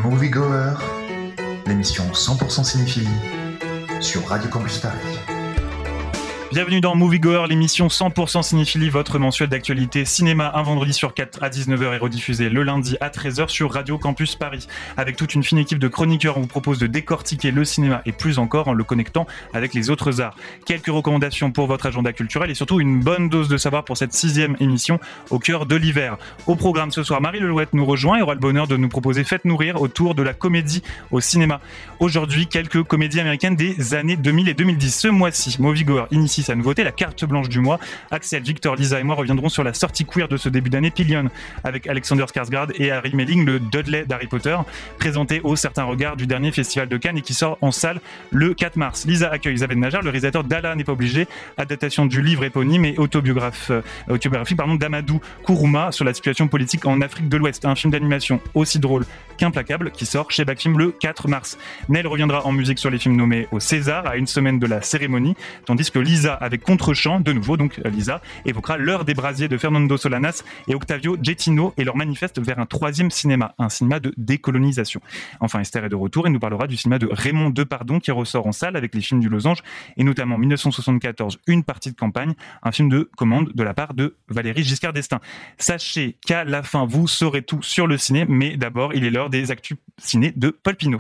Moviegoer, l'émission 100% cinéphilie sur Radio Campus Paris. Bienvenue dans Moviegoer, l'émission 100% cinéphilie, votre mensuel d'actualité cinéma, un vendredi sur 4 à 19h et rediffusé le lundi à 13h sur Radio Campus Paris. Avec toute une fine équipe de chroniqueurs, on vous propose de décortiquer le cinéma et plus encore en le connectant avec les autres arts. Quelques recommandations pour votre agenda culturel et surtout une bonne dose de savoir pour cette 6e émission au cœur de l'hiver. Au programme ce soir, Marie Lelouette nous rejoint et aura le bonheur de nous proposer Faites-nous rire autour de la comédie au cinéma. Aujourd'hui, quelques comédies américaines des années 2000 et 2010. Ce mois-ci, Moviegoer initie sa nouveauté, la carte blanche du mois. Axel, Victor, Lisa et moi reviendrons sur la sortie queer de ce début d'année, Pillion, avec Alexander Skarsgård et Harry Melling, le Dudley d'Harry Potter, présenté au Certain Regard du dernier festival de Cannes et qui sort en salle le 4 mars. Lisa accueille Zaven Najar, le réalisateur d'Allah n'est pas obligé, adaptation du livre éponyme et autobiographie d'Amadou Kourouma sur la situation politique en Afrique de l'Ouest, un film d'animation aussi drôle qu'implacable qui sort chez Backfilm le 4 mars. Nel reviendra en musique sur les films nommés au César à une semaine de la cérémonie, tandis que Lisa, avec Contre-champ, de nouveau, donc Lisa, évoquera L'heure des brasiers de Fernando Solanas et Octavio Getino et leur manifeste vers un 3e cinéma, un cinéma de décolonisation. Enfin, Esther est de retour et nous parlera du cinéma de Raymond Depardon qui ressort en salle avec les films du Losange et notamment 1974, Une partie de campagne, un film de commande de la part de Valéry Giscard d'Estaing. Sachez qu'à la fin, vous saurez tout sur le ciné, mais d'abord, il est l'heure des actus ciné de Paul Pinault.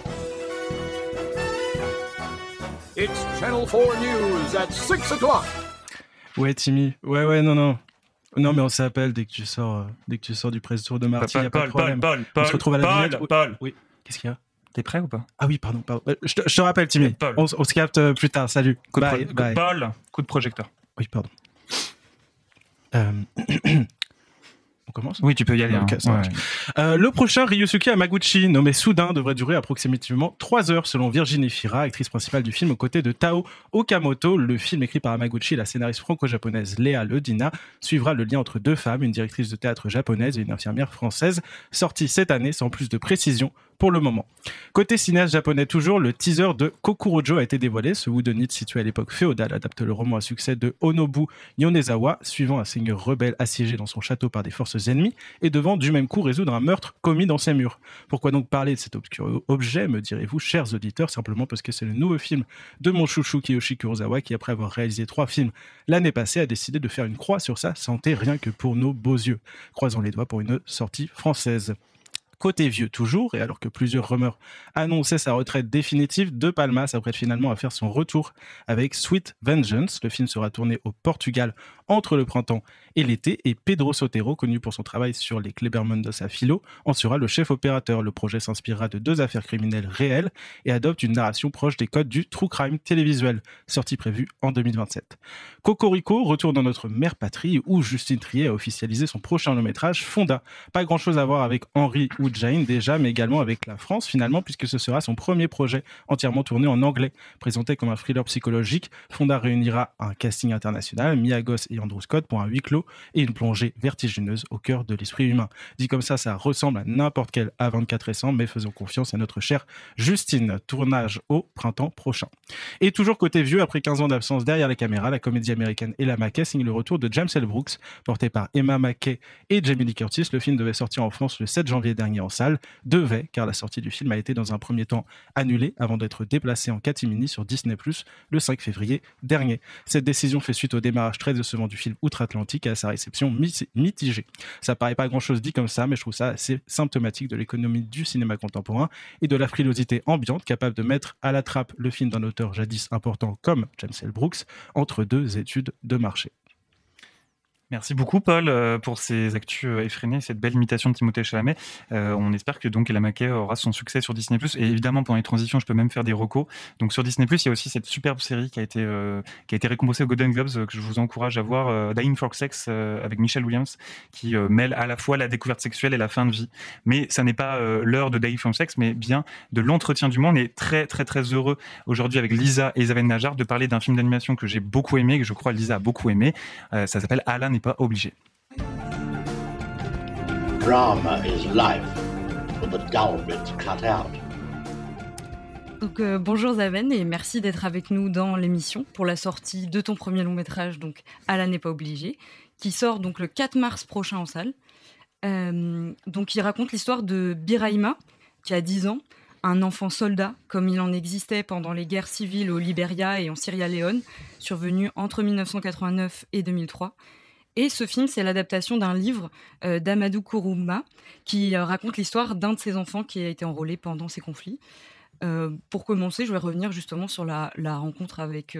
It's Channel 4 News at 6 o'clock. Ouais, Timmy. Ouais, non. Non, mais on s'appelle dès que tu sors du press tour de Marty. Y a pas de problème. Paul, on se retrouve à la Villette. Paul. Oui. Qu'est-ce qu'il y a ? T'es prêt ou pas ? Ah oui, pardon. Je te rappelle, Timmy. On se capte plus tard. Salut. Bye. Paul, coup de projecteur. Oui, pardon. On commence ? Oui, tu peux y aller. Okay, le prochain Ryusuke Hamaguchi, nommé soudain, devrait durer approximativement 3 heures selon Virginie Fira, actrice principale du film aux côtés de Tao Okamoto. Le film écrit par Hamaguchi et la scénariste franco-japonaise Léa Ledina suivra le lien entre deux femmes, une directrice de théâtre japonaise et une infirmière française, sortie cette année sans plus de précision pour le moment. Côté cinéaste japonais toujours, le teaser de Kokurojo a été dévoilé. Ce whodunit situé à l'époque féodale adapte le roman à succès de Onobu Yonezawa, suivant un seigneur rebelle assiégé dans son château par des forces ennemies et devant du même coup résoudre un meurtre commis dans ses murs. Pourquoi donc parler de cet obscur objet, me direz-vous, chers auditeurs ? Simplement parce que c'est le nouveau film de mon chouchou Kiyoshi Kurosawa qui, après avoir réalisé 3 films l'année passée, a décidé de faire une croix sur sa santé rien que pour nos beaux yeux. Croisons les doigts pour une sortie française. Côté vieux toujours, et alors que plusieurs rumeurs annonçaient sa retraite définitive, De Palma s'apprête finalement à faire son retour avec Sweet Vengeance. Le film sera tourné au Portugal entre le printemps et l'été, et Pedro Sotero, connu pour son travail sur les Kleber Mendoza Philo, en sera le chef opérateur. Le projet s'inspirera de 2 affaires criminelles réelles et adopte une narration proche des codes du true crime télévisuel, sortie prévue en 2027. Cocorico retourne dans notre mère patrie où Justine Triet a officialisé son prochain long-métrage Fonda. Pas grand-chose à voir avec Henry ou Jane déjà, mais également avec la France finalement, puisque ce sera son premier projet entièrement tourné en anglais. Présenté comme un thriller psychologique, Fonda réunira un casting international, Mia Goth et Andrew Scott pour un huis clos et une plongée vertigineuse au cœur de l'esprit humain. Dit comme ça ressemble à n'importe quel A24 récent, mais faisons confiance à notre chère Justine. Tournage au printemps prochain. Et toujours côté vieux, après 15 ans d'absence derrière la caméra, la comédie américaine Ella Mackey signe le retour de James L. Brooks, porté par Emma Mackey et Jamie Lee Curtis. Le film devait sortir en France le 7 janvier dernier en salle. Car la sortie du film a été dans un premier temps annulée avant d'être déplacée en catimini sur Disney+, le 5 février dernier. Cette décision fait suite au démarrage très décevant du film outre-Atlantique et à sa réception mitigée. Ça paraît pas grand-chose dit comme ça, mais je trouve ça assez symptomatique de l'économie du cinéma contemporain et de la frilosité ambiante capable de mettre à la trappe le film d'un auteur jadis important comme James L. Brooks entre 2 études de marché. Merci beaucoup Paul pour ces actus effrénés, cette belle imitation de Timothée Chalamet. On espère que donc Ella Mackey aura son succès sur Disney+. Et évidemment pendant les transitions, je peux même faire des recos. Donc sur Disney+, il y a aussi cette superbe série qui a été récompensée aux Golden Globes que je vous encourage à voir, Dying for Sex avec Michelle Williams, qui mêle à la fois la découverte sexuelle et la fin de vie. Mais ça n'est pas l'heure de Dying for Sex, mais bien de l'entretien du monde. On est très très très heureux aujourd'hui avec Lisa et Zaven Najar de parler d'un film d'animation que j'ai beaucoup aimé, que je crois Lisa a beaucoup aimé. Ça s'appelle Alain n'est pas obligé. Drama is life, with the dull bits cut out. Donc bonjour Zaven et merci d'être avec nous dans l'émission pour la sortie de ton premier long métrage, donc Alain n'est pas obligé, qui sort donc le 4 mars prochain en salle. Donc il raconte l'histoire de Biraima, qui a 10 ans, un enfant soldat, comme il en existait pendant les guerres civiles au Libéria et en Sierra Leone, survenues entre 1989 et 2003. Et ce film, c'est l'adaptation d'un livre d'Amadou Kourouma qui raconte l'histoire d'un de ses enfants qui a été enrôlé pendant ces conflits. Pour commencer, je vais revenir justement sur la rencontre avec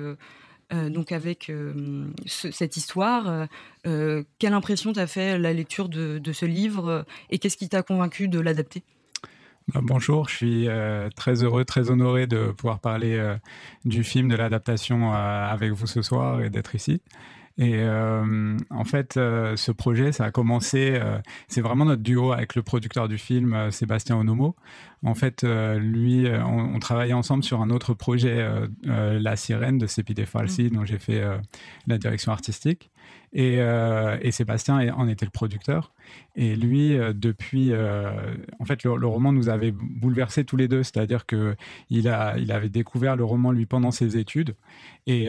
cette histoire. Quelle impression t'a fait la lecture de ce livre et qu'est-ce qui t'a convaincu de l'adapter ? Bonjour, je suis très heureux, très honoré de pouvoir parler du film, de l'adaptation avec vous ce soir et d'être ici. Et en fait, ce projet, ça a commencé, c'est vraiment notre duo avec le producteur du film, Sébastien Onomo. En fait, lui, on travaillait ensemble sur un autre projet, La Sirène de Sepide Falsi, dont j'ai fait la direction artistique. Et Sébastien en était le producteur. Et lui, depuis... en fait, le roman nous avait bouleversés tous les deux. C'est-à-dire qu'il avait découvert le roman, lui, pendant ses études. Et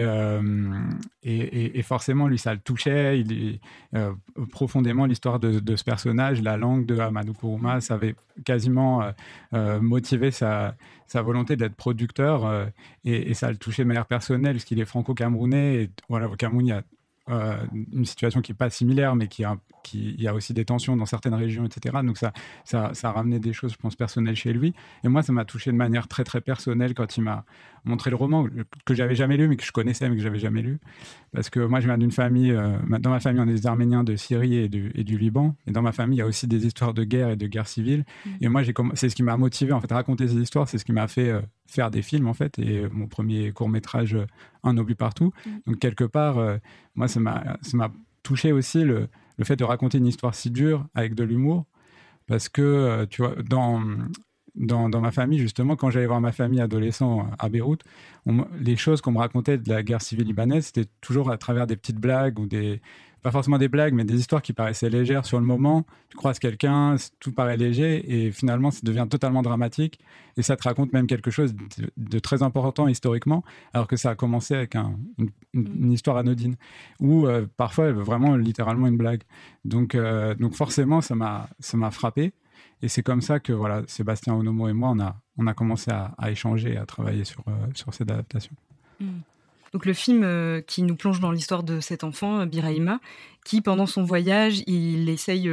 forcément, lui, ça le touchait. Profondément, l'histoire de ce personnage, la langue de Amadou Kourouma, ça avait quasiment motivé sa volonté d'être producteur. Et ça le touchait de manière personnelle, parce qu'il est franco-camerounais. Et voilà, au Cameroun, il y a une situation qui n'est pas similaire, mais il y a aussi des tensions dans certaines régions, etc. Donc ça a ramené des choses, je pense, personnelles chez lui. Et moi, ça m'a touché de manière très, très personnelle quand il m'a montré le roman que j'avais jamais lu, mais que je connaissais, mais que j'avais jamais lu. Parce que moi, je viens d'une famille, dans ma famille, on est des Arméniens de Syrie et du Liban. Et dans ma famille, il y a aussi des histoires de guerre et de guerre civile. Et moi, c'est ce qui m'a motivé, en fait, à raconter ces histoires. C'est ce qui m'a fait faire des films, en fait. Et mon premier court-métrage, Un obus partout. Donc, quelque part, moi, ça m'a touché aussi le fait de raconter une histoire si dure avec de l'humour. Parce que, tu vois, dans ma famille, justement, quand j'allais voir ma famille adolescent à Beyrouth, les choses qu'on me racontait de la guerre civile libanaise, c'était toujours à travers des petites blagues ou pas forcément des blagues, mais des histoires qui paraissaient légères sur le moment. Tu croises quelqu'un, tout paraît léger et finalement, ça devient totalement dramatique et ça te raconte même quelque chose de très important historiquement, alors que ça a commencé avec une histoire anodine ou parfois vraiment littéralement une blague. Donc forcément, ça m'a frappé. Et c'est comme ça que voilà, Sébastien Onomo et moi, on a commencé à échanger et à travailler sur cette adaptation. Donc le film qui nous plonge dans l'histoire de cet enfant, Birahima, qui pendant son voyage, il essaye,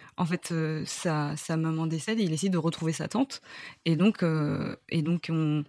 sa maman décède et il essaye de retrouver sa tante. Et donc il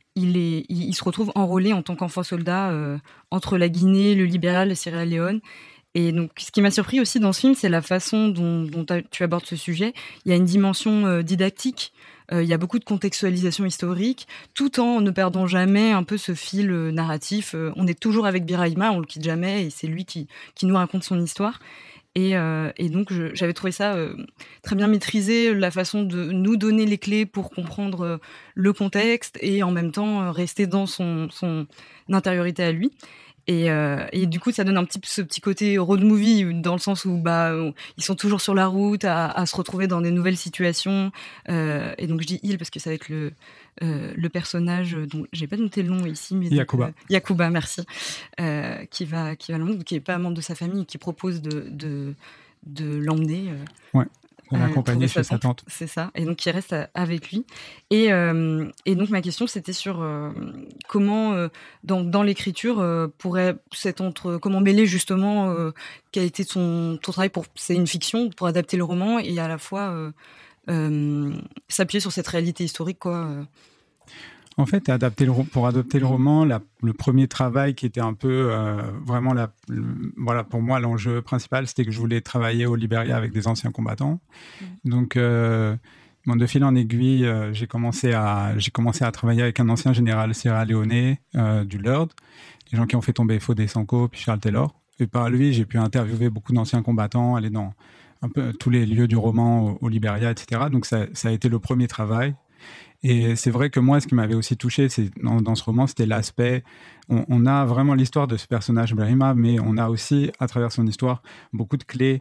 se retrouve enrôlé en tant qu'enfant soldat entre la Guinée, le Libéria, la Sierra Leone. Et donc, ce qui m'a surpris aussi dans ce film, c'est la façon dont tu abordes ce sujet. Il y a une dimension didactique, il y a beaucoup de contextualisation historique, tout en ne perdant jamais un peu ce fil narratif. On est toujours avec Birahima, on le quitte jamais, et c'est lui qui nous raconte son histoire. Et donc, j'avais trouvé ça très bien maîtrisé, la façon de nous donner les clés pour comprendre le contexte et en même temps rester dans son intériorité à lui. Et du coup, ça donne ce petit côté road movie dans le sens où ils sont toujours sur la route à se retrouver dans des nouvelles situations. Et donc, je dis il parce que c'est avec le personnage dont j'ai pas noté le nom ici, mais Yacouba, merci, qui va l'emmener, qui est pas membre de sa famille, qui propose de l'emmener. Ouais. On l'accompagnait chez sa tante. C'est ça, et donc il reste avec lui. Et donc ma question, c'était sur comment, dans l'écriture, comment mêler justement quel a été ton travail c'est une fiction, pour adapter le roman, et à la fois s'appuyer sur cette réalité historique, quoi. En fait, pour adapter le roman, le premier travail qui était un peu vraiment voilà, pour moi, l'enjeu principal, c'était que je voulais travailler au Libéria avec des anciens combattants. Donc, de fil en aiguille, j'ai commencé à travailler avec un ancien général sierra-léonais du LERD, des gens qui ont fait tomber Fodé Sanko, puis Charles Taylor. Et par lui, j'ai pu interviewer beaucoup d'anciens combattants, aller dans un peu tous les lieux du roman au Libéria, etc. Donc, ça a été le premier travail. Et c'est vrai que moi, ce qui m'avait aussi touché dans ce roman, c'était l'aspect... On a vraiment l'histoire de ce personnage Birahima, mais on a aussi, à travers son histoire, beaucoup de clés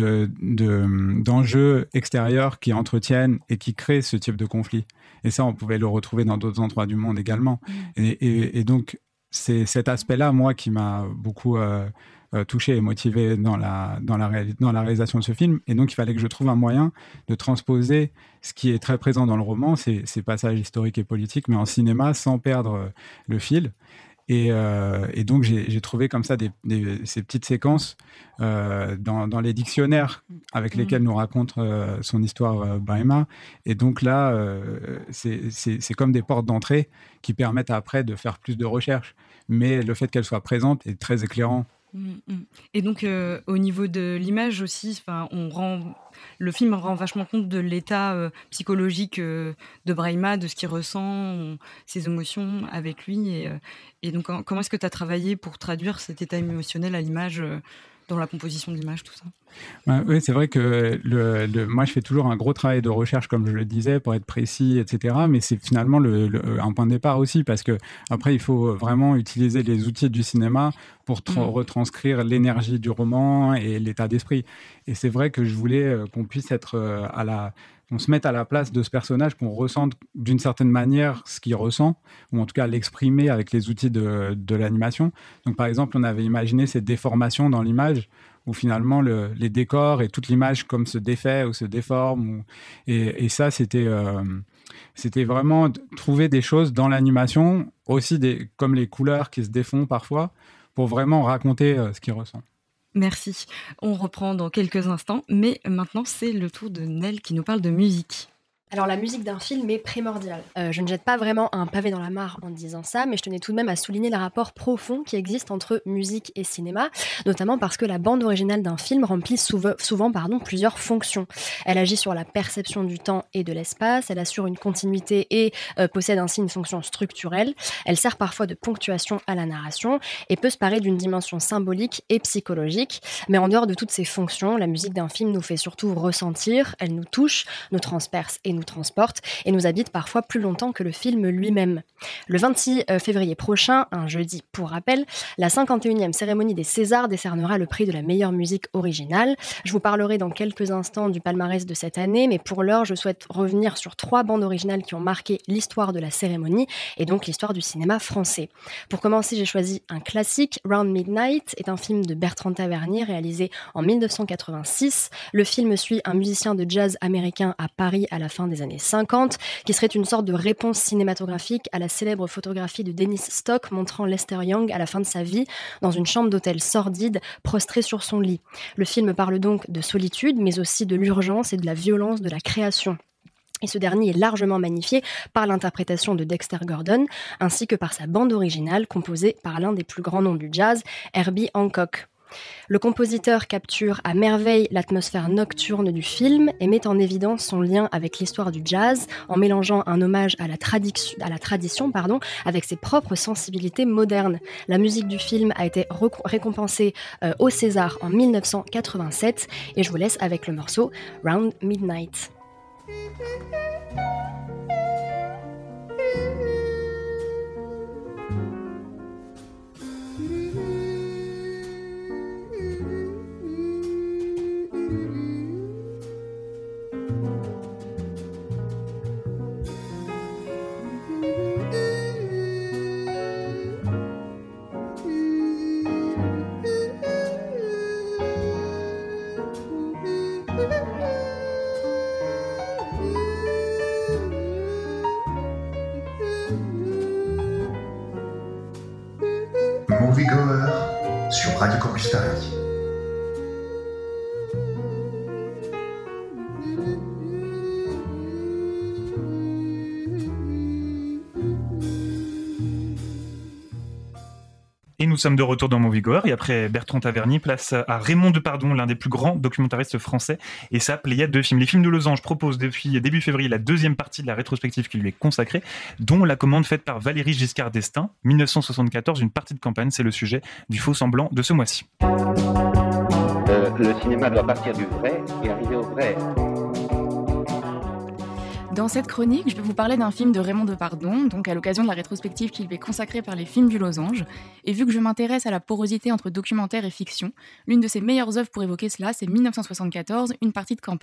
d'enjeux extérieurs qui entretiennent et qui créent ce type de conflit. Et ça, on pouvait le retrouver dans d'autres endroits du monde également. Et donc, c'est cet aspect-là, moi, qui m'a beaucoup touché et motivé dans la réalisation de ce film. Et donc, il fallait que je trouve un moyen de transposer ce qui est très présent dans le roman, ces passages historiques et politiques, mais en cinéma, sans perdre le fil. Et donc, j'ai trouvé comme ça ces petites séquences dans les dictionnaires avec lesquels nous raconte son histoire Brahima. Et donc là, c'est comme des portes d'entrée qui permettent après de faire plus de recherches. Mais le fait qu'elle soit présente est très éclairant. Et donc, au niveau de l'image aussi, le film rend vachement compte de l'état psychologique de Brahima, de ce qu'il ressent, ses émotions avec lui. Et donc, comment est-ce que tu as travaillé pour traduire cet état émotionnel à l'image, dans la composition de l'image, tout ça ? Oui, c'est vrai que moi, je fais toujours un gros travail de recherche, comme je le disais, pour être précis, etc. Mais c'est finalement un point de départ aussi, parce que après, il faut vraiment utiliser les outils du cinéma pour retranscrire l'énergie du roman et l'état d'esprit. Et c'est vrai que je voulais qu'on puisse être qu'on se mette à la place de ce personnage, qu'on ressente d'une certaine manière ce qu'il ressent, ou en tout cas l'exprimer avec les outils de l'animation. Donc par exemple, on avait imaginé cette déformation dans l'image, où finalement les décors et toute l'image comme se défait ou se déforme. Et ça, c'était vraiment trouver des choses dans l'animation, aussi comme les couleurs qui se défont parfois, pour vraiment raconter ce qu'il ressent. Merci. On reprend dans quelques instants, mais maintenant c'est le tour de Nel qui nous parle de musique. Alors la musique d'un film est primordiale. Je ne jette pas vraiment un pavé dans la mare en disant ça, mais je tenais tout de même à souligner le rapport profond qui existe entre musique et cinéma, notamment parce que la bande originale d'un film remplit souvent plusieurs fonctions. Elle agit sur la perception du temps et de l'espace, elle assure une continuité et possède ainsi une fonction structurelle. Elle sert parfois de ponctuation à la narration et peut se parer d'une dimension symbolique et psychologique. Mais en dehors de toutes ces fonctions, la musique d'un film nous fait surtout ressentir, elle nous touche, nous transperce et nous transporte et nous habite parfois plus longtemps que le film lui-même. Le 26 février prochain, un jeudi pour rappel, la 51e cérémonie des Césars décernera le prix de la meilleure musique originale. Je vous parlerai dans quelques instants du palmarès de cette année, mais pour l'heure, je souhaite revenir sur 3 bandes originales qui ont marqué l'histoire de la cérémonie et donc l'histoire du cinéma français. Pour commencer, j'ai choisi un classique. Round Midnight est un film de Bertrand Tavernier réalisé en 1986. Le film suit un musicien de jazz américain à Paris à la fin des années 50, qui serait une sorte de réponse cinématographique à la célèbre photographie de Dennis Stock montrant Lester Young à la fin de sa vie dans une chambre d'hôtel sordide, prostré sur son lit. Le film parle donc de solitude, mais aussi de l'urgence et de la violence de la création. Et ce dernier est largement magnifié par l'interprétation de Dexter Gordon, ainsi que par sa bande originale composée par l'un des plus grands noms du jazz, Herbie Hancock. Le compositeur capture à merveille l'atmosphère nocturne du film et met en évidence son lien avec l'histoire du jazz en mélangeant un hommage à la tradition avec ses propres sensibilités modernes. La musique du film a été récompensée au César en 1987 et je vous laisse avec le morceau Round Midnight. Moviegoer sur Radio Campus Paris. Et nous sommes de retour dans Moviegoer, et après Bertrand Tavernier, place à Raymond Depardon, l'un des plus grands documentaristes français, et sa pléiade de films. Les Films de Losange proposent depuis début février la deuxième partie de la rétrospective qui lui est consacrée, dont la commande faite par Valéry Giscard d'Estaing, 1974, une partie de campagne, c'est le sujet du faux semblant de ce mois-ci. Le cinéma doit partir du vrai et arriver au vrai. Dans cette chronique, je vais vous parler d'un film de Raymond Depardon, donc à l'occasion de la rétrospective qui lui est consacrée par les Films du Losange. Et vu que je m'intéresse à la porosité entre documentaire et fiction, l'une de ses meilleures œuvres pour évoquer cela, c'est 1974, une partie de campagne.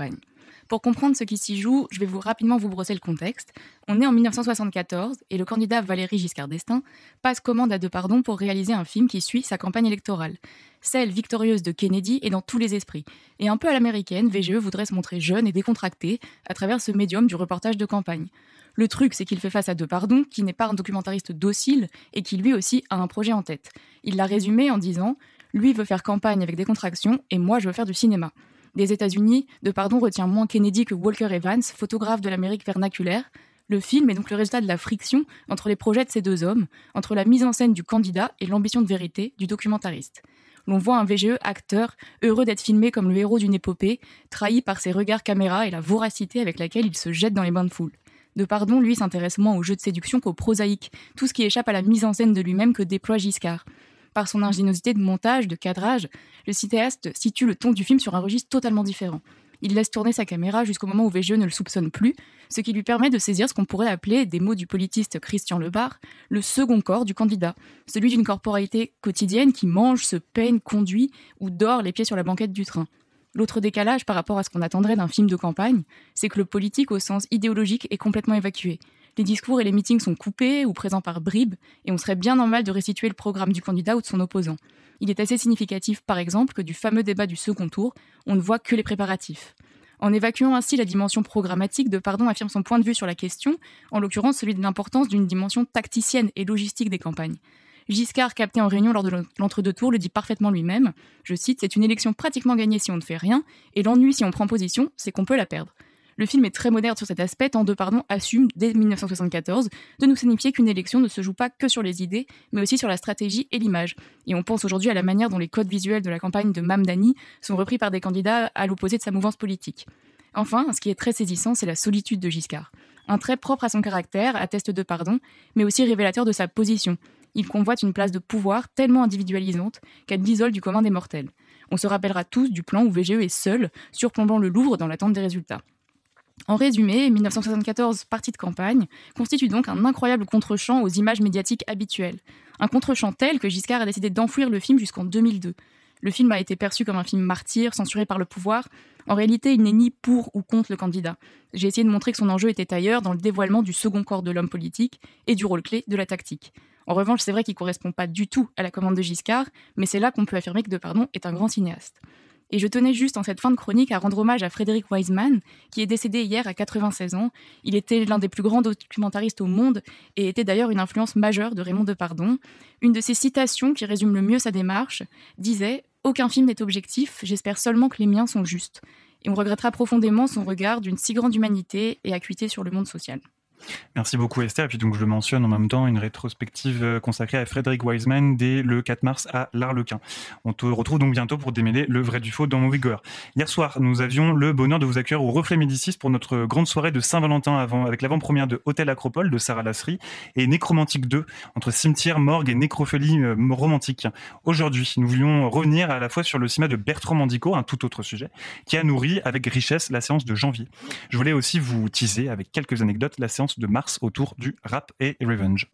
Pour comprendre ce qui s'y joue, je vais rapidement vous brosser le contexte. On est en 1974 et le candidat Valéry Giscard d'Estaing passe commande à Depardieu pour réaliser un film qui suit sa campagne électorale. Celle victorieuse de Kennedy est dans tous les esprits. Et un peu à l'américaine, VGE voudrait se montrer jeune et décontracté à travers ce médium du reportage de campagne. Le truc, c'est qu'il fait face à Depardieu, qui n'est pas un documentariste docile et qui lui aussi a un projet en tête. Il l'a résumé en disant « Lui veut faire campagne avec décontraction et moi je veux faire du cinéma ». Des États-Unis, Depardieu retient moins Kennedy que Walker Evans, photographe de l'Amérique vernaculaire. Le film est donc le résultat de la friction entre les projets de ces deux hommes, entre la mise en scène du candidat et l'ambition de vérité du documentariste. L'on voit un VGE acteur, heureux d'être filmé comme le héros d'une épopée, trahi par ses regards caméra et la voracité avec laquelle il se jette dans les bains de foule. Depardieu, lui, s'intéresse moins aux jeux de séduction qu'au prosaïque, tout ce qui échappe à la mise en scène de lui-même que déploie Giscard. Par son ingéniosité de montage, de cadrage, le cinéaste situe le ton du film sur un registre totalement différent. Il laisse tourner sa caméra jusqu'au moment où VGE ne le soupçonne plus, ce qui lui permet de saisir ce qu'on pourrait appeler, des mots du politiste Christian Lebar, le second corps du candidat, celui d'une corporalité quotidienne qui mange, se peigne, conduit ou dort les pieds sur la banquette du train. L'autre décalage par rapport à ce qu'on attendrait d'un film de campagne, c'est que le politique au sens idéologique est complètement évacué. Les discours et les meetings sont coupés ou présents par bribes, et on serait bien normal de restituer le programme du candidat ou de son opposant. Il est assez significatif, par exemple, que du fameux débat du second tour, on ne voit que les préparatifs. En évacuant ainsi la dimension programmatique, Depardieu affirme son point de vue sur la question, en l'occurrence celui de l'importance d'une dimension tacticienne et logistique des campagnes. Giscard, capté en réunion lors de l'entre-deux tours, le dit parfaitement lui-même. Je cite, « C'est une élection pratiquement gagnée si on ne fait rien, et l'ennui si on prend position, c'est qu'on peut la perdre. » Le film est très moderne sur cet aspect, tant Depardieu assume, dès 1974, de nous signifier qu'une élection ne se joue pas que sur les idées, mais aussi sur la stratégie et l'image. Et on pense aujourd'hui à la manière dont les codes visuels de la campagne de Mamdani sont repris par des candidats à l'opposé de sa mouvance politique. Enfin, ce qui est très saisissant, c'est la solitude de Giscard. Un trait propre à son caractère, atteste Depardieu, mais aussi révélateur de sa position. Il convoite une place de pouvoir tellement individualisante qu'elle l'isole du commun des mortels. On se rappellera tous du plan où VGE est seul, surplombant le Louvre dans l'attente des résultats. En résumé, 1974, partie de campagne, constitue donc un incroyable contre-champ aux images médiatiques habituelles. Un contre-champ tel que Giscard a décidé d'enfouir le film jusqu'en 2002. Le film a été perçu comme un film martyr, censuré par le pouvoir. En réalité, il n'est ni pour ou contre le candidat. J'ai essayé de montrer que son enjeu était ailleurs, dans le dévoilement du second corps de l'homme politique et du rôle clé de la tactique. En revanche, c'est vrai qu'il ne correspond pas du tout à la commande de Giscard, mais c'est là qu'on peut affirmer que Depardieu est un grand cinéaste. Et je tenais juste en cette fin de chronique à rendre hommage à Frédéric Wiseman, qui est décédé hier à 96 ans. Il était l'un des plus grands documentaristes au monde et était d'ailleurs une influence majeure de Raymond Depardieu. Une de ses citations qui résume le mieux sa démarche disait « Aucun film n'est objectif, j'espère seulement que les miens sont justes ». Et on regrettera profondément son regard d'une si grande humanité et acuité sur le monde social. Merci beaucoup Esther. Et puis donc je le mentionne en même temps, une rétrospective consacrée à Frédéric Wiseman dès le 4 mars à l'Arlequin. On te retrouve donc bientôt pour démêler le vrai du faux dans Moviegoer. Hier soir, nous avions le bonheur de vous accueillir au Reflet Médicis pour notre grande soirée de Saint-Valentin avec l'avant-première de Hôtel Acropole de Sarah Lasserie et Nécromantique 2 entre cimetière, morgue et nécrophilie romantique. Aujourd'hui, nous voulions revenir à la fois sur le cinéma de Bertrand Mandico, un tout autre sujet, qui a nourri avec richesse la séance de janvier. Je voulais aussi vous teaser avec quelques anecdotes la séance de mars autour du rap et revenge.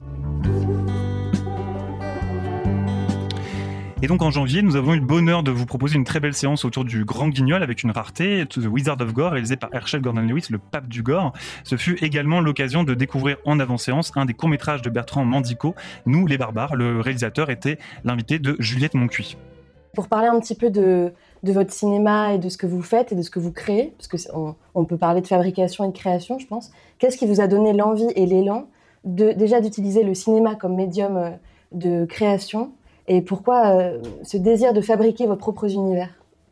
Et donc en janvier, nous avons eu le bonheur de vous proposer une très belle séance autour du Grand Guignol avec une rareté, The Wizard of Gore, réalisé par Herschel Gordon-Lewis, le pape du gore. Ce fut également l'occasion de découvrir en avant-séance un des courts-métrages de Bertrand Mandico, Nous les barbares. Le réalisateur était l'invité de Juliette Moncuy. Pour parler un petit peu de votre cinéma et de ce que vous faites et de ce que vous créez, parce qu'on peut parler de fabrication et de création, je pense. Qu'est-ce qui vous a donné l'envie et l'élan déjà d'utiliser le cinéma comme médium de création, et pourquoi ce désir de fabriquer vos propres univers ?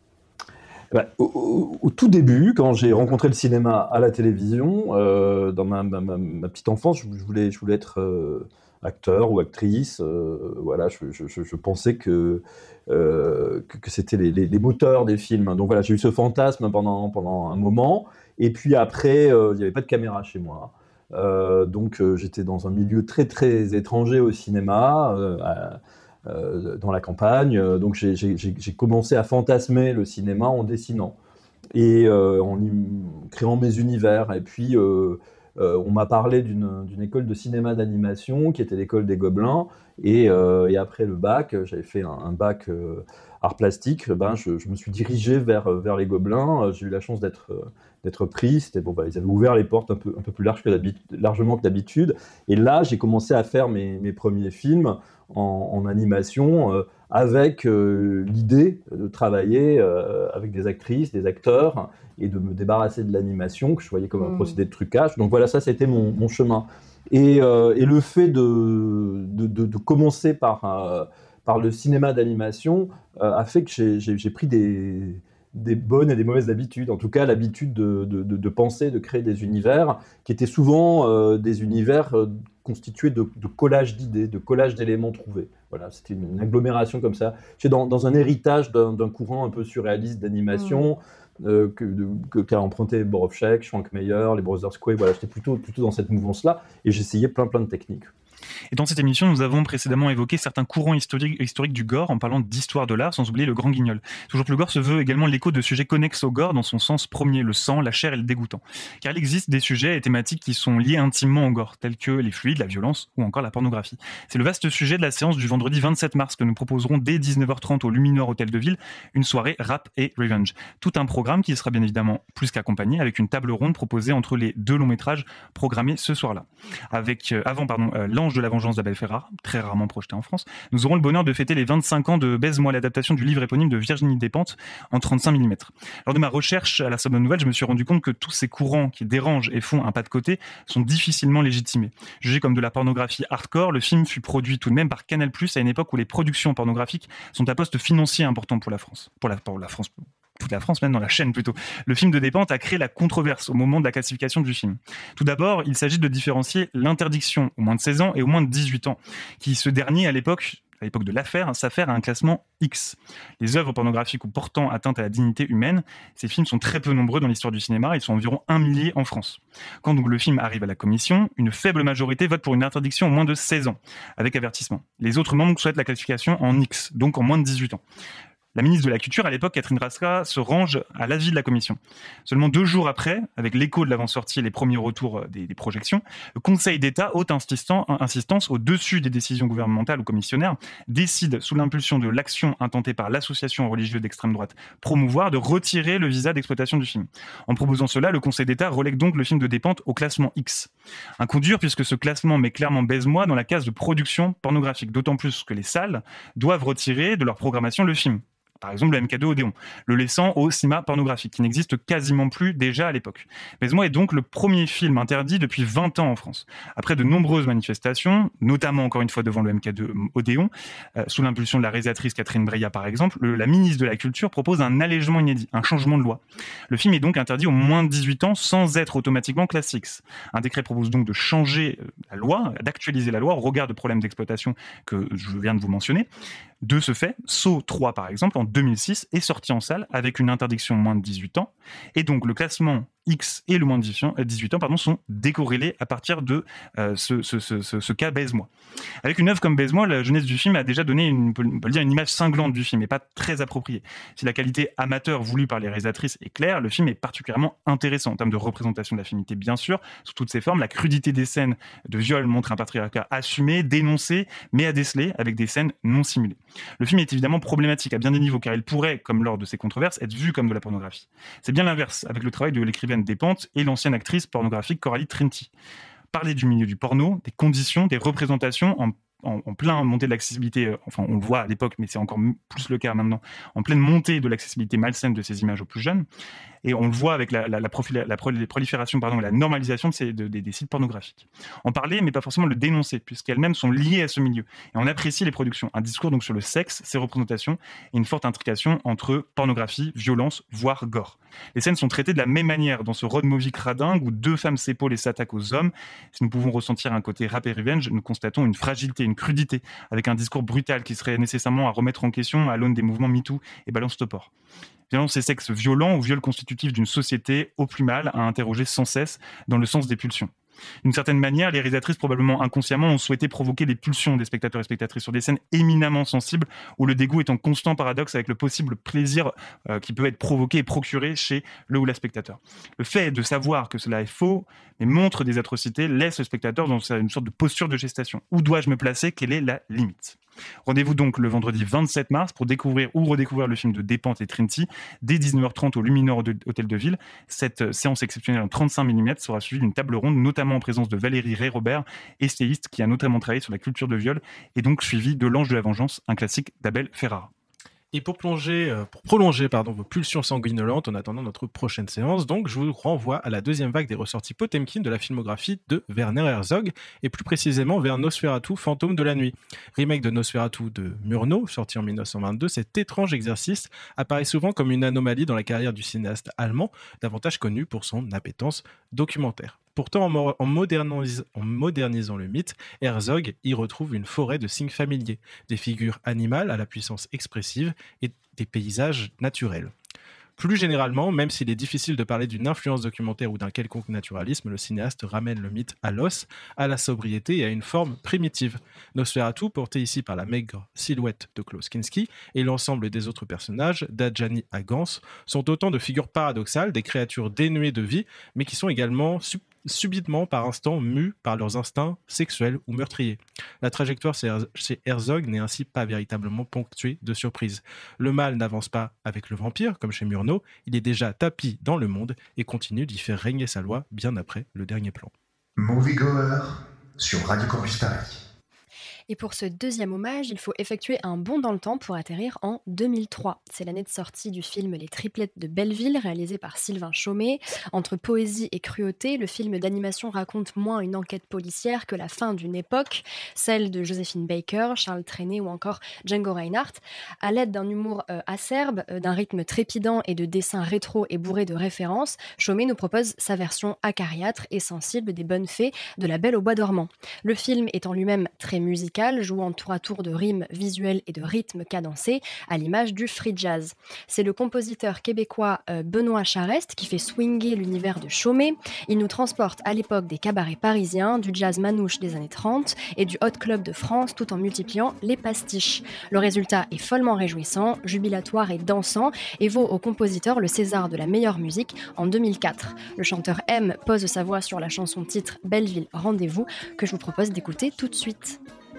Au tout début, quand j'ai rencontré le cinéma à la télévision, dans ma petite enfance, je voulais être acteur ou actrice. Voilà, je pensais que c'était les moteurs des films. Donc voilà, j'ai eu ce fantasme pendant un moment. Et puis après, il n'y avait pas de caméra chez moi. Donc j'étais dans un milieu très très étranger au cinéma, dans la campagne. Donc j'ai commencé à fantasmer le cinéma en dessinant et en créant mes univers. Et puis on m'a parlé d'une école de cinéma d'animation qui était l'école des Gobelins. Et après le bac, j'avais fait un bac art plastique, je me suis dirigé vers les Gobelins. J'ai eu la chance d'être pris. Ils avaient ouvert les portes un peu plus largement que d'habitude. Et là, j'ai commencé à faire mes premiers films en animation avec l'idée de travailler avec des actrices, des acteurs et de me débarrasser de l'animation que je voyais comme un procédé de trucage. Donc voilà, ça c'était mon chemin. Et le fait de commencer par le cinéma d'animation a fait que j'ai pris des bonnes et des mauvaises habitudes. En tout cas, l'habitude de penser, de créer des univers qui étaient souvent des univers constitués de collages d'idées, de collages d'éléments trouvés. Voilà, c'était une agglomération comme ça. J'étais dans un héritage d'un courant un peu surréaliste d'animation qu'a emprunté Borowczyk, Schwankmeyer, les Brothers Quay. Voilà, j'étais plutôt dans cette mouvance-là et j'essayais plein de techniques. Et dans cette émission, nous avons précédemment évoqué certains courants historiques du gore en parlant d'histoire de l'art, sans oublier le grand guignol. Toujours plus gore se veut également l'écho de sujets connexes au gore dans son sens premier, le sang, la chair et le dégoûtant. Car il existe des sujets et thématiques qui sont liés intimement au gore, tels que les fluides, la violence ou encore la pornographie. C'est le vaste sujet de la séance du vendredi 27 mars que nous proposerons dès 19h30 au Luminor Hôtel de Ville, une soirée rap et revenge. Tout un programme qui sera bien évidemment plus qu'accompagné avec une table ronde proposée entre les 2 longs métrages programmés ce soir-là. Avant L'Ange de la Vengeance d'Abel Ferrara, très rarement projeté en France, nous aurons le bonheur de fêter les 25 ans de Baise-moi, l'adaptation du livre éponyme de Virginie Despentes en 35 mm. Lors de ma recherche à la Sorbonne Nouvelle, je me suis rendu compte que tous ces courants qui dérangent et font un pas de côté sont difficilement légitimés. Jugé comme de la pornographie hardcore, le film fut produit tout de même par Canal+ à une époque où les productions pornographiques sont un poste financier important pour la France. Toute la France, même dans la chaîne plutôt. Le film de Despentes a créé la controverse au moment de la classification du film. Tout d'abord, il s'agit de différencier l'interdiction au moins de 16 ans et au moins de 18 ans, qui ce dernier, à l'époque de l'affaire, s'affaire à un classement X. Les œuvres pornographiques ou portant atteinte à la dignité humaine, ces films sont très peu nombreux dans l'histoire du cinéma, ils sont environ 1 millier en France. Quand donc le film arrive à la commission, une faible majorité vote pour une interdiction au moins de 16 ans, avec avertissement. Les autres membres souhaitent la classification en X, donc en moins de 18 ans. La ministre de la Culture, à l'époque, Catherine Rasca, se range à l'avis de la commission. Seulement 2 jours après, avec l'écho de l'avant-sortie et les premiers retours des projections, le Conseil d'État, haute insistance au-dessus des décisions gouvernementales ou commissionnaires, décide, sous l'impulsion de l'action intentée par l'association religieuse d'extrême droite Promouvoir, de retirer le visa d'exploitation du film. En proposant cela, le Conseil d'État relègue donc le film de Despentes au classement X. Un coup dur puisque ce classement met clairement Baise-moi dans la case de production pornographique, d'autant plus que les salles doivent retirer de leur programmation le film. Par exemple le MK2 Odéon, le laissant au cinéma pornographique, qui n'existe quasiment plus déjà à l'époque. Baise-moi est donc le premier film interdit depuis 20 ans en France. Après de nombreuses manifestations, notamment encore une fois devant le MK2 Odéon, sous l'impulsion de la réalisatrice Catherine Breillat par exemple, la ministre de la Culture propose un allègement inédit, un changement de loi. Le film est donc interdit aux moins de 18 ans sans être automatiquement classe X. Un décret propose donc de changer la loi, d'actualiser la loi au regard de problèmes d'exploitation que je viens de vous mentionner. De ce fait, Saw 3 par exemple, en 2006, est sorti en salle avec une interdiction moins de 18 ans. Et donc le classement X et le moins de 18 ans sont décorrélés à partir de ce cas Baise-moi. Avec une œuvre comme Baise-moi, la jeunesse du film a déjà donné on peut le dire, une image cinglante du film, et pas très appropriée. Si la qualité amateur voulue par les réalisatrices est claire, le film est particulièrement intéressant en termes de représentation de la féminité, bien sûr, sous toutes ses formes. La crudité des scènes de viol montre un patriarcat assumé, dénoncé, mais à déceler avec des scènes non simulées. Le film est évidemment problématique à bien des niveaux, car il pourrait, comme lors de ces controverses, être vu comme de la pornographie. C'est bien l'inverse, avec le travail de l'écrivaine Despentes et l'ancienne actrice pornographique Coralie Trinity. Parler du milieu du porno, des conditions, des représentations en plein montée de l'accessibilité, enfin on le voit à l'époque, mais c'est encore plus le cas maintenant, en pleine montée de l'accessibilité malsaine de ces images aux plus jeunes. Et on le voit avec la prolifération et la normalisation des sites pornographiques. En parler, mais pas forcément le dénoncer, puisqu'elles-mêmes sont liées à ce milieu. Et on apprécie les productions. Un discours donc sur le sexe, ses représentations, et une forte intrication entre pornographie, violence, voire gore. Les scènes sont traitées de la même manière dans ce road movie cradingue où 2 femmes s'épaulent et s'attaquent aux hommes. Si nous pouvons ressentir un côté rap et revenge, nous constatons une fragilité, une crudité, avec un discours brutal qui serait nécessairement à remettre en question à l'aune des mouvements MeToo et Balance Topor. Violence et sexe violent ou viol constitutif d'une société au plus mal à interroger sans cesse dans le sens des pulsions. D'une certaine manière, les réalisatrices, probablement inconsciemment, ont souhaité provoquer les pulsions des spectateurs et spectatrices sur des scènes éminemment sensibles où le dégoût est en constant paradoxe avec le possible plaisir qui peut être provoqué et procuré chez le ou la spectateur. Le fait de savoir que cela est faux, mais montre des atrocités, laisse le spectateur dans une sorte de posture de gestation. Où dois-je me placer ? Quelle est la limite ? Rendez-vous donc le vendredi 27 mars pour découvrir ou redécouvrir le film de Despentes et Trinity dès 19h30 au Luminor Hôtel de Ville. Cette séance exceptionnelle en 35 mm sera suivie d'une table ronde, notamment en présence de Valérie Ray-Robert, essayiste qui a notamment travaillé sur la culture de viol, et donc suivi de L'Ange de la Vengeance, un classique d'Abel Ferrara. Et pour prolonger vos pulsions sanguinolentes en attendant notre prochaine séance, donc je vous renvoie à la deuxième vague des ressorties Potemkin de la filmographie de Werner Herzog, et plus précisément vers Nosferatu, fantôme de la nuit. Remake de Nosferatu de Murnau, sorti en 1922, cet étrange exercice apparaît souvent comme une anomalie dans la carrière du cinéaste allemand, davantage connu pour son appétence documentaire. Pourtant, en modernisant le mythe, Herzog y retrouve une forêt de signes familiers, des figures animales à la puissance expressive et des paysages naturels. Plus généralement, même s'il est difficile de parler d'une influence documentaire ou d'un quelconque naturalisme, le cinéaste ramène le mythe à l'os, à la sobriété et à une forme primitive. Nosferatu, porté ici par la maigre silhouette de Klaus Kinski, et l'ensemble des autres personnages, d'Adjani à Gans, sont autant de figures paradoxales, des créatures dénuées de vie, mais qui sont également subitement par instants mus par leurs instincts sexuels ou meurtriers. La trajectoire chez Herzog n'est ainsi pas véritablement ponctuée de surprises. Le mal n'avance pas avec le vampire, comme chez Murnau, il est déjà tapi dans le monde et continue d'y faire régner sa loi bien après le dernier plan. Moviegoer sur Radio Campus Paris. Et pour ce deuxième hommage, il faut effectuer un bond dans le temps pour atterrir en 2003. C'est l'année de sortie du film Les Triplettes de Belleville, réalisé par Sylvain Chaumet. Entre poésie et cruauté, le film d'animation raconte moins une enquête policière que la fin d'une époque, celle de Joséphine Baker, Charles Trenet ou encore Django Reinhardt. À l'aide d'un humour acerbe, d'un rythme trépidant et de dessins rétro et bourrés de références, Chaumet nous propose sa version acariâtre et sensible des bonnes fées de La Belle au bois dormant. Le film est en lui-même très musical, jouant tour à tour de rimes visuelles et de rythmes cadencés, à l'image du free jazz. C'est le compositeur québécois Benoît Charest qui fait swinger l'univers de Chaumet. Il nous transporte à l'époque des cabarets parisiens, du jazz manouche des années 30 et du hot club de France, tout en multipliant les pastiches. Le résultat est follement réjouissant, jubilatoire et dansant, et vaut au compositeur le César de la meilleure musique en 2004. Le chanteur M pose sa voix sur la chanson titre Belleville Rendez-vous, que je vous propose d'écouter tout de suite.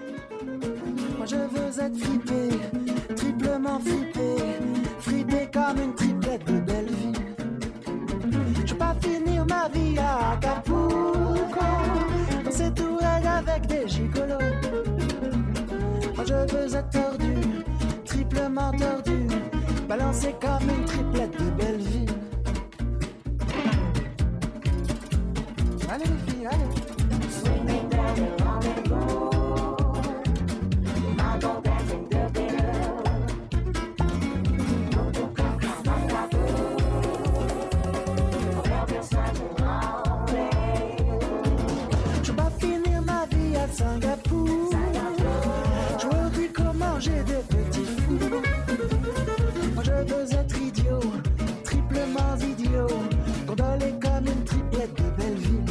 Moi je veux être frippé, triplement frippé, frippé comme une triplette de Belleville. Je veux pas finir ma vie à Acapulco, dans ces tourelles avec des gigolos. Moi je veux être tordu, triplement tordu, balancé comme une triplette de Belleville. Allez les filles, allez. Swinging down the rendezvous. Je vais pas finir ma vie à Singapour. Je veux comment j'ai des petits fous. Moi je veux être idiot, triplement idiot, condolé comme une triplette de Belleville.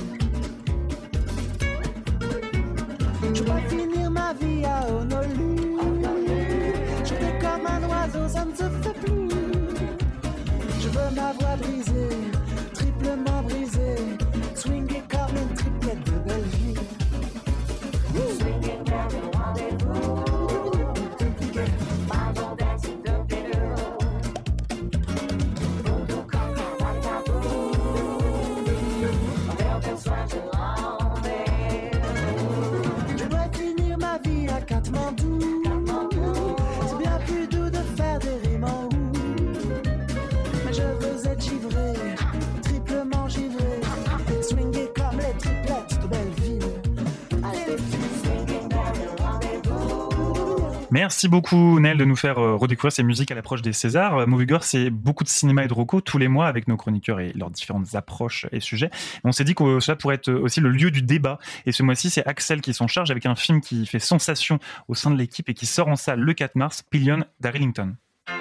Je vais pas finir ma vie à Honolulu. Je fais comme un oiseau, ça ne se fait plus. Je veux ma voix brisée, triplement brisée, swinguer comme une triplette de Belleville. Swinging down the rendezvous. Mind dancing the bitter. Voodoo comme un tabou. Velvet swatch je dois finir ma vie à Katmandou. C'est bien plus doux de faire des rimes en ou. Mais je veux être givré, triplement givré, swinguer comme les triplettes de Belleville. Allez, swinging down the rendez-vous. Merci beaucoup Nel de nous faire redécouvrir ces musiques à l'approche des Césars. Moviegoer, c'est beaucoup de cinéma et de reco tous les mois avec nos chroniqueurs et leurs différentes approches et sujets. On s'est dit que cela pourrait être aussi le lieu du débat. Et ce mois-ci, c'est Axel qui s'en charge avec un film qui fait sensation au sein de l'équipe et qui sort en salle le 4 mars, Pillion d'Arlington.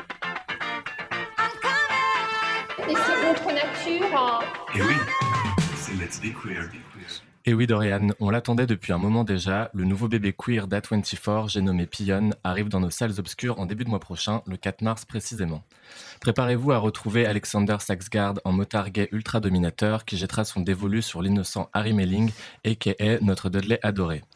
Et c'est votre nature. Et oui, c'est Let's Be Queer. Et oui Dorian, on l'attendait depuis un moment déjà, le nouveau bébé queer d'A24, j'ai nommé Pillion, arrive dans nos salles obscures en début de mois prochain, le 4 mars précisément. Préparez-vous à retrouver Alexander Saxgard en motard gay ultra dominateur qui jettera son dévolu sur l'innocent Harry Melling, a.k.a. notre Dudley adoré.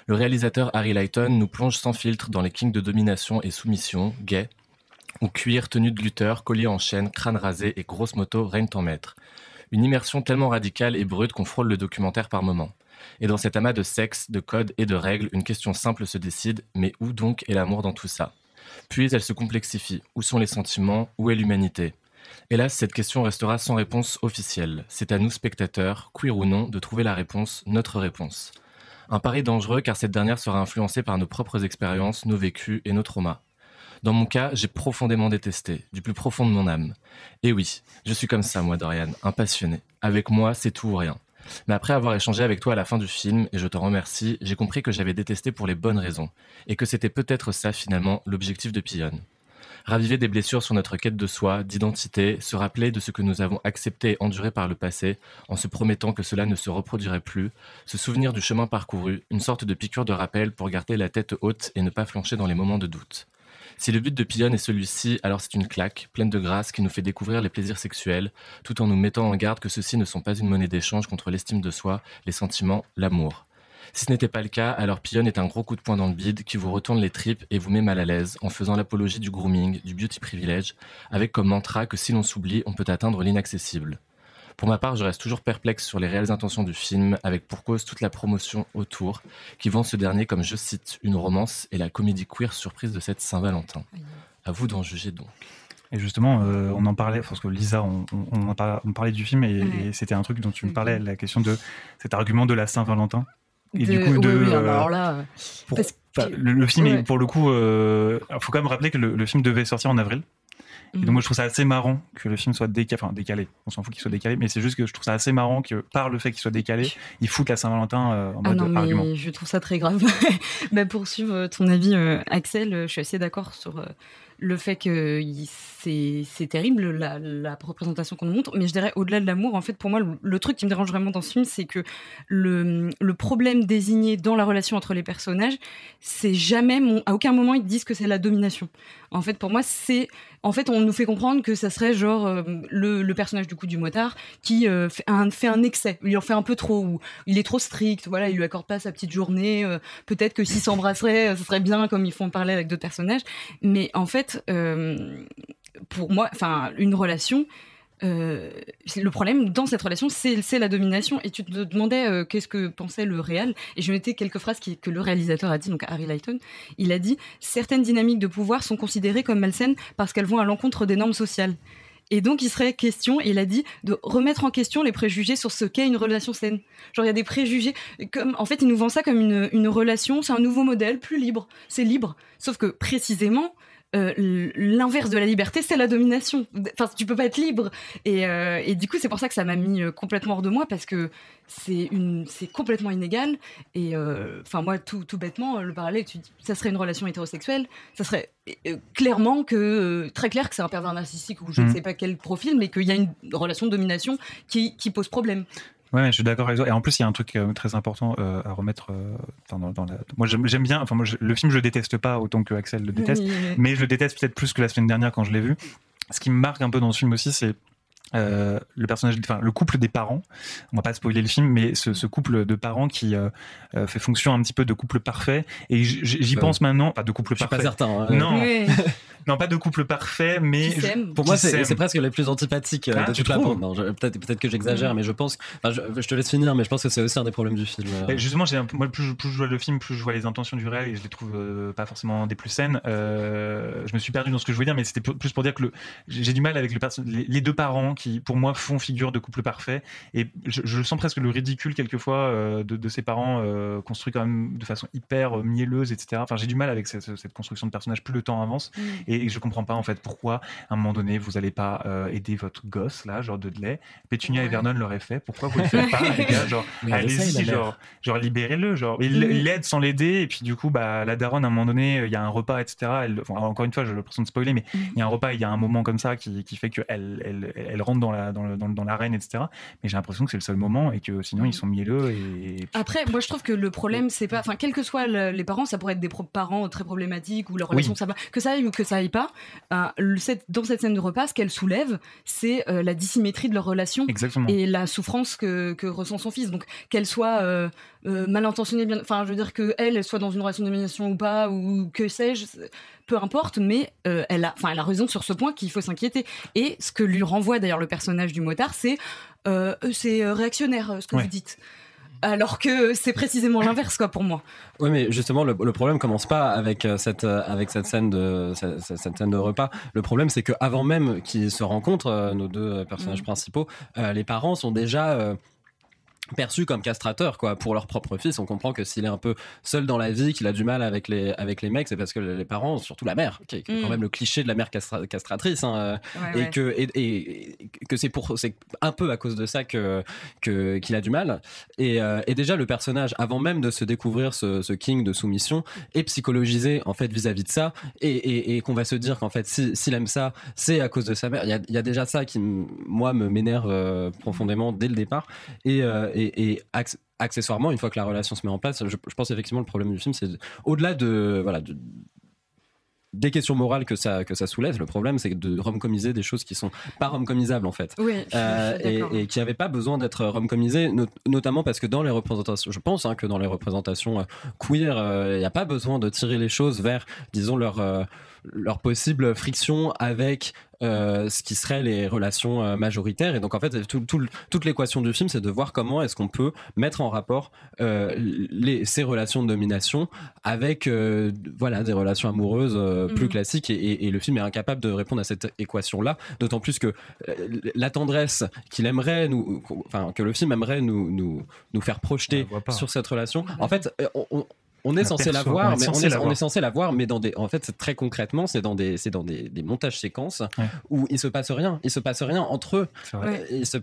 Le réalisateur Harry Lighton nous plonge sans filtre dans les kings de domination et soumission, gays, où cuir, tenue de lutteur, collier en chaîne, crâne rasé et grosse moto règnent en maître. Une immersion tellement radicale et brute qu'on frôle le documentaire par moments. Et dans cet amas de sexe, de codes et de règles, une question simple se décide, mais où donc est l'amour dans tout ça ? Puis elle se complexifie. Où sont les sentiments ? Où est l'humanité ? Hélas, cette question restera sans réponse officielle. C'est à nous, spectateurs, queer ou non, de trouver la réponse, notre réponse. Un pari dangereux car cette dernière sera influencée par nos propres expériences, nos vécus et nos traumas. Dans mon cas, j'ai profondément détesté, du plus profond de mon âme. Et oui, je suis comme ça, moi, Dorian, un passionné. Avec moi, c'est tout ou rien. Mais après avoir échangé avec toi à la fin du film, et je te remercie, j'ai compris que j'avais détesté pour les bonnes raisons, et que c'était peut-être ça, finalement, l'objectif de Pillon. Raviver des blessures sur notre quête de soi, d'identité, se rappeler de ce que nous avons accepté et enduré par le passé, en se promettant que cela ne se reproduirait plus, se souvenir du chemin parcouru, une sorte de piqûre de rappel pour garder la tête haute et ne pas flancher dans les moments de doute. Si le but de Pillon est celui-ci, alors c'est une claque, pleine de grâce, qui nous fait découvrir les plaisirs sexuels, tout en nous mettant en garde que ceux-ci ne sont pas une monnaie d'échange contre l'estime de soi, les sentiments, l'amour. Si ce n'était pas le cas, alors Pillon est un gros coup de poing dans le bide qui vous retourne les tripes et vous met mal à l'aise en faisant l'apologie du grooming, du beauty privilege, avec comme mantra que si l'on s'oublie, on peut atteindre l'inaccessible. Pour ma part, je reste toujours perplexe sur les réelles intentions du film, avec pour cause toute la promotion autour, qui vend ce dernier comme, je cite, une romance et la comédie queer surprise de cette Saint-Valentin. À vous d'en juger donc. Et justement, on en parlait, parce que Lisa, on parlait du film et c'était un truc dont tu me parlais, la question de cet argument de la Saint-Valentin. Et du coup, alors là, le film, pour le coup, faut quand même rappeler que le film devait sortir en avril. Et donc moi je trouve ça assez marrant que le film soit décalé, on s'en fout qu'il soit décalé, mais c'est juste que je trouve ça assez marrant que par le fait qu'il soit décalé, il fout la Saint-Valentin en mode argument. Je trouve ça très grave. Pour suivre ton avis, Axel, je suis assez d'accord sur le fait que c'est terrible la représentation qu'on nous montre, mais je dirais au-delà de l'amour, en fait pour moi le truc qui me dérange vraiment dans ce film, c'est que le problème désigné dans la relation entre les personnages, c'est jamais à aucun moment ils disent que c'est la domination. En fait pour moi on nous fait comprendre que ça serait genre le personnage du coup du motard qui fait un excès, il en fait un peu trop, ou il est trop strict, voilà, il lui accorde pas sa petite journée, peut-être que s'ils s'embrasseraient ce serait bien comme ils font parler avec d'autres personnages, mais en fait pour moi, une relation, le problème dans cette relation, c'est la domination. Et tu te demandais qu'est-ce que pensait le réal, et je mettais quelques phrases que le réalisateur a dit, donc Harry Lighton. Il a dit « Certaines dynamiques de pouvoir sont considérées comme malsaines parce qu'elles vont à l'encontre des normes sociales. » Et donc, il serait question, et il a dit, de remettre en question les préjugés sur ce qu'est une relation saine. Genre, il y a des préjugés, en fait, il nous vend ça comme une relation, c'est un nouveau modèle, plus libre, c'est libre. Sauf que, précisément, l'inverse de la liberté, c'est la domination. Enfin, tu peux pas être libre. Et du coup, c'est pour ça que ça m'a mis complètement hors de moi, parce que c'est complètement inégal. Et moi, tout bêtement, le parallèle, tu dis, ça serait une relation hétérosexuelle, ça serait clairement très clair que c'est un pervers narcissique ou je ne sais pas quel profil, mais qu'il y a une relation de domination qui pose problème. Ouais, je suis d'accord avec toi. Et en plus, il y a un truc très important à remettre. Moi, j'aime bien. Le film, je le déteste pas autant que Axel le déteste, mais je le déteste peut-être plus que la semaine dernière quand je l'ai vu. Ce qui me marque un peu dans ce film aussi, c'est le couple des parents. On va pas spoiler le film, mais ce couple de parents qui fait fonction un petit peu de couple parfait. Et j'y pense maintenant, pas de couple parfait. Je suis pas certain. Non. Oui. Non, pas de couple parfait, mais pour moi c'est presque les plus antipathiques de toute la bande. Peut-être que j'exagère, mais je pense. Je te laisse finir, mais je pense que c'est aussi un des problèmes du film. Justement, moi plus je vois le film, plus je vois les intentions du réel et je les trouve pas forcément des plus saines. Je me suis perdu dans ce que je voulais dire, mais c'était plus pour dire que j'ai du mal avec les deux parents qui, pour moi, font figure de couple parfait, et je sens presque le ridicule quelquefois de ces parents construits quand même de façon hyper mielleuse, etc. Enfin, j'ai du mal avec cette construction de personnages plus le temps avance. Et je comprends pas en fait pourquoi à un moment donné vous allez pas aider votre gosse là, genre Dudley. Pétunia et Vernon l'auraient fait, pourquoi vous le faites pas les gars, genre allez-y, genre libérez-le, genre il l'aide sans l'aider, et puis du coup la daronne à un moment donné il y a un repas, etc. Encore une fois, j'ai l'impression de spoiler, mais il y a un repas, il y a un moment comme ça qui fait que elle rentre dans l'arène, etc. Mais j'ai l'impression que c'est le seul moment et que sinon ils sont mielleux. Et après moi je trouve que le problème c'est pas, quels que soient les parents, ça pourrait être des parents très problématiques ou leur relation ça va, que ça aille ou que ça aille pas, dans cette scène de repas, ce qu'elle soulève, c'est la dissymétrie de leur relation. Exactement. Et la souffrance que ressent son fils. Donc qu'elle soit mal intentionnée, enfin je veux dire que elle soit dans une relation de domination ou pas, ou que sais-je, peu importe, mais elle a raison sur ce point qu'il faut s'inquiéter. Et ce que lui renvoie d'ailleurs le personnage du motard, c'est réactionnaire ce que vous dites. Alors que c'est précisément l'inverse, quoi, pour moi. Oui, mais justement, le problème commence pas avec cette scène de repas. Le problème, c'est qu'avant même qu'ils se rencontrent, nos deux personnages principaux, les parents sont déjà perçus comme castrateurs, quoi, pour leur propre fils. On comprend que s'il est un peu seul dans la vie, qu'il a du mal avec les mecs, c'est parce que les parents, surtout la mère, qui est quand même le cliché de la mère castratrice, hein, et que c'est un peu à cause de ça qu'il a du mal. Et déjà le personnage, avant même de se découvrir ce king de soumission, est psychologisé en fait vis-à-vis de ça, et qu'on va se dire qu'en fait s'il aime ça, c'est à cause de sa mère. Il y a déjà ça qui moi m'énerve profondément dès le départ. Et accessoirement, une fois que la relation se met en place, je pense effectivement le problème du film, c'est au-delà des questions morales que ça soulève. Le problème, c'est de rom-comiser des choses qui sont pas rom-comisables en fait, et qui n'avaient pas besoin d'être rom-comisées, notamment parce que dans les représentations, je pense que dans les représentations queer, il n'y a pas besoin de tirer les choses vers, disons, leur possible friction avec ce qui serait les relations majoritaires. Et donc en fait toute l'équation du film, c'est de voir comment est-ce qu'on peut mettre en rapport ces relations de domination avec des relations amoureuses plus classiques, et le film est incapable de répondre à cette équation là, d'autant plus que la tendresse que le film aimerait nous faire projeter sur cette relation, en fait on est censé la voir, mais on est censé la voir, mais en fait, c'est très concrètement, c'est dans des montages séquences où il se passe rien entre eux. Ça va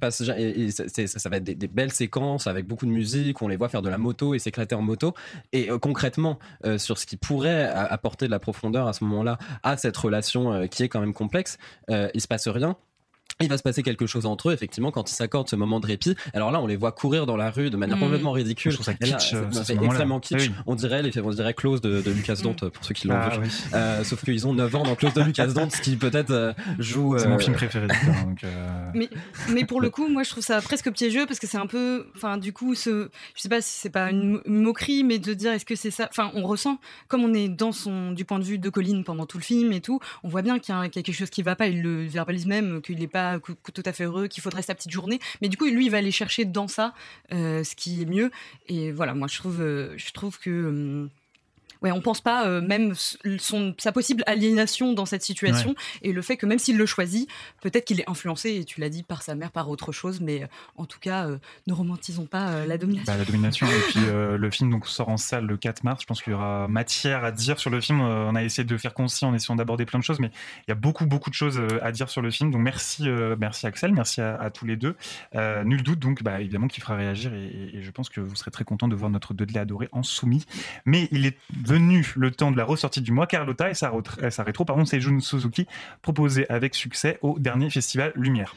être des belles séquences avec beaucoup de musique, on les voit faire de la moto et s'éclater en moto. Et concrètement, sur ce qui pourrait apporter de la profondeur à ce moment-là à cette relation qui est quand même complexe, il se passe rien. Il va se passer quelque chose entre eux, effectivement, quand ils s'accordent ce moment de répit. Alors là, on les voit courir dans la rue de manière complètement ridicule. Je trouve ça kitsch, c'est extrêmement kitsch. Oui. On dirait Close de Lucas Dont, pour ceux qui l'ont vu. Oui. Sauf qu'ils ont 9 ans dans Close de Lucas Dont, ce qui peut-être joue... C'est mon film préféré. Donc, mais pour le coup, moi, je trouve ça presque piégeux, parce que c'est un peu... Enfin, du coup, je sais pas si c'est pas une moquerie, mais de dire, est-ce que c'est ça... Enfin, on ressent, comme on est du point de vue de Colin pendant tout le film et tout, on voit bien qu'il y a quelque chose qui va pas. Il le verbalise même, qu'il est pas tout à fait heureux, qu'il faudrait sa petite journée, mais du coup lui il va aller chercher dans ça ce qui est mieux, et voilà, moi je trouve que on pense pas même sa possible aliénation dans cette situation, et le fait que même s'il le choisit, peut-être qu'il est influencé, et tu l'as dit, par sa mère, par autre chose, mais en tout cas ne romantisons pas la domination. La domination. Et puis le film donc sort en salle le 4 mars. Je pense qu'il y aura matière à dire sur le film. On a essayé de faire concis en essayant d'aborder plein de choses, mais il y a beaucoup de choses à dire sur le film. Donc merci Axel, merci à tous les deux. Nul doute donc évidemment qu'il fera réagir, et je pense que vous serez très contents de voir notre Dudley adoré en soumis. Mais il est venu le temps de la ressortie du mois Carlotta et sa rétro, Seijun Suzuki, proposée avec succès au dernier festival Lumière.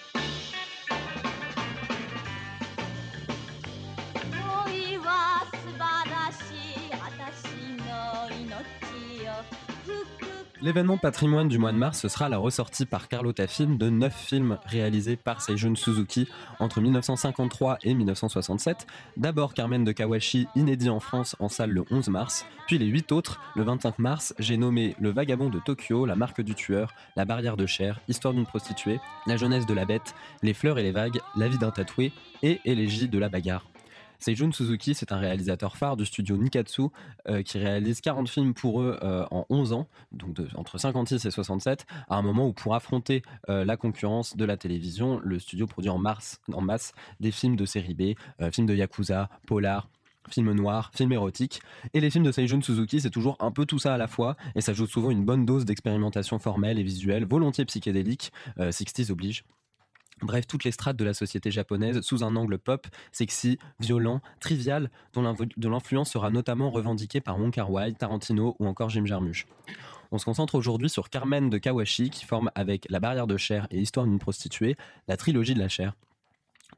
L'événement patrimoine du mois de mars, ce sera la ressortie par Carlotta Film de 9 films réalisés par Seijun Suzuki entre 1953 et 1967. D'abord Carmen de Kawashi, inédit en France, en salle le 11 mars, puis les 8 autres le 25 mars. J'ai nommé Le Vagabond de Tokyo, La Marque du Tueur, La Barrière de Chair, Histoire d'une prostituée, La Jeunesse de la Bête, Les Fleurs et les Vagues, La Vie d'un tatoué et Élégie de la bagarre. Seijun Suzuki, c'est un réalisateur phare du studio Nikatsu qui réalise 40 films pour eux en 11 ans, donc entre 56 et 67, à un moment où, pour affronter la concurrence de la télévision, le studio produit en masse des films de série B, films de Yakuza, polar, films noirs, films érotiques. Et les films de Seijun Suzuki, c'est toujours un peu tout ça à la fois, et ça joue souvent une bonne dose d'expérimentation formelle et visuelle, volontiers psychédélique, 60s oblige. Bref, toutes les strates de la société japonaise sous un angle pop, sexy, violent, trivial, dont l'influence sera notamment revendiquée par Wong Kar-wai, Tarantino ou encore Jim Jarmusch. On se concentre aujourd'hui sur Carmen de Kawashi, qui forme avec La Barrière de Chair et Histoire d'une prostituée la trilogie de la chair.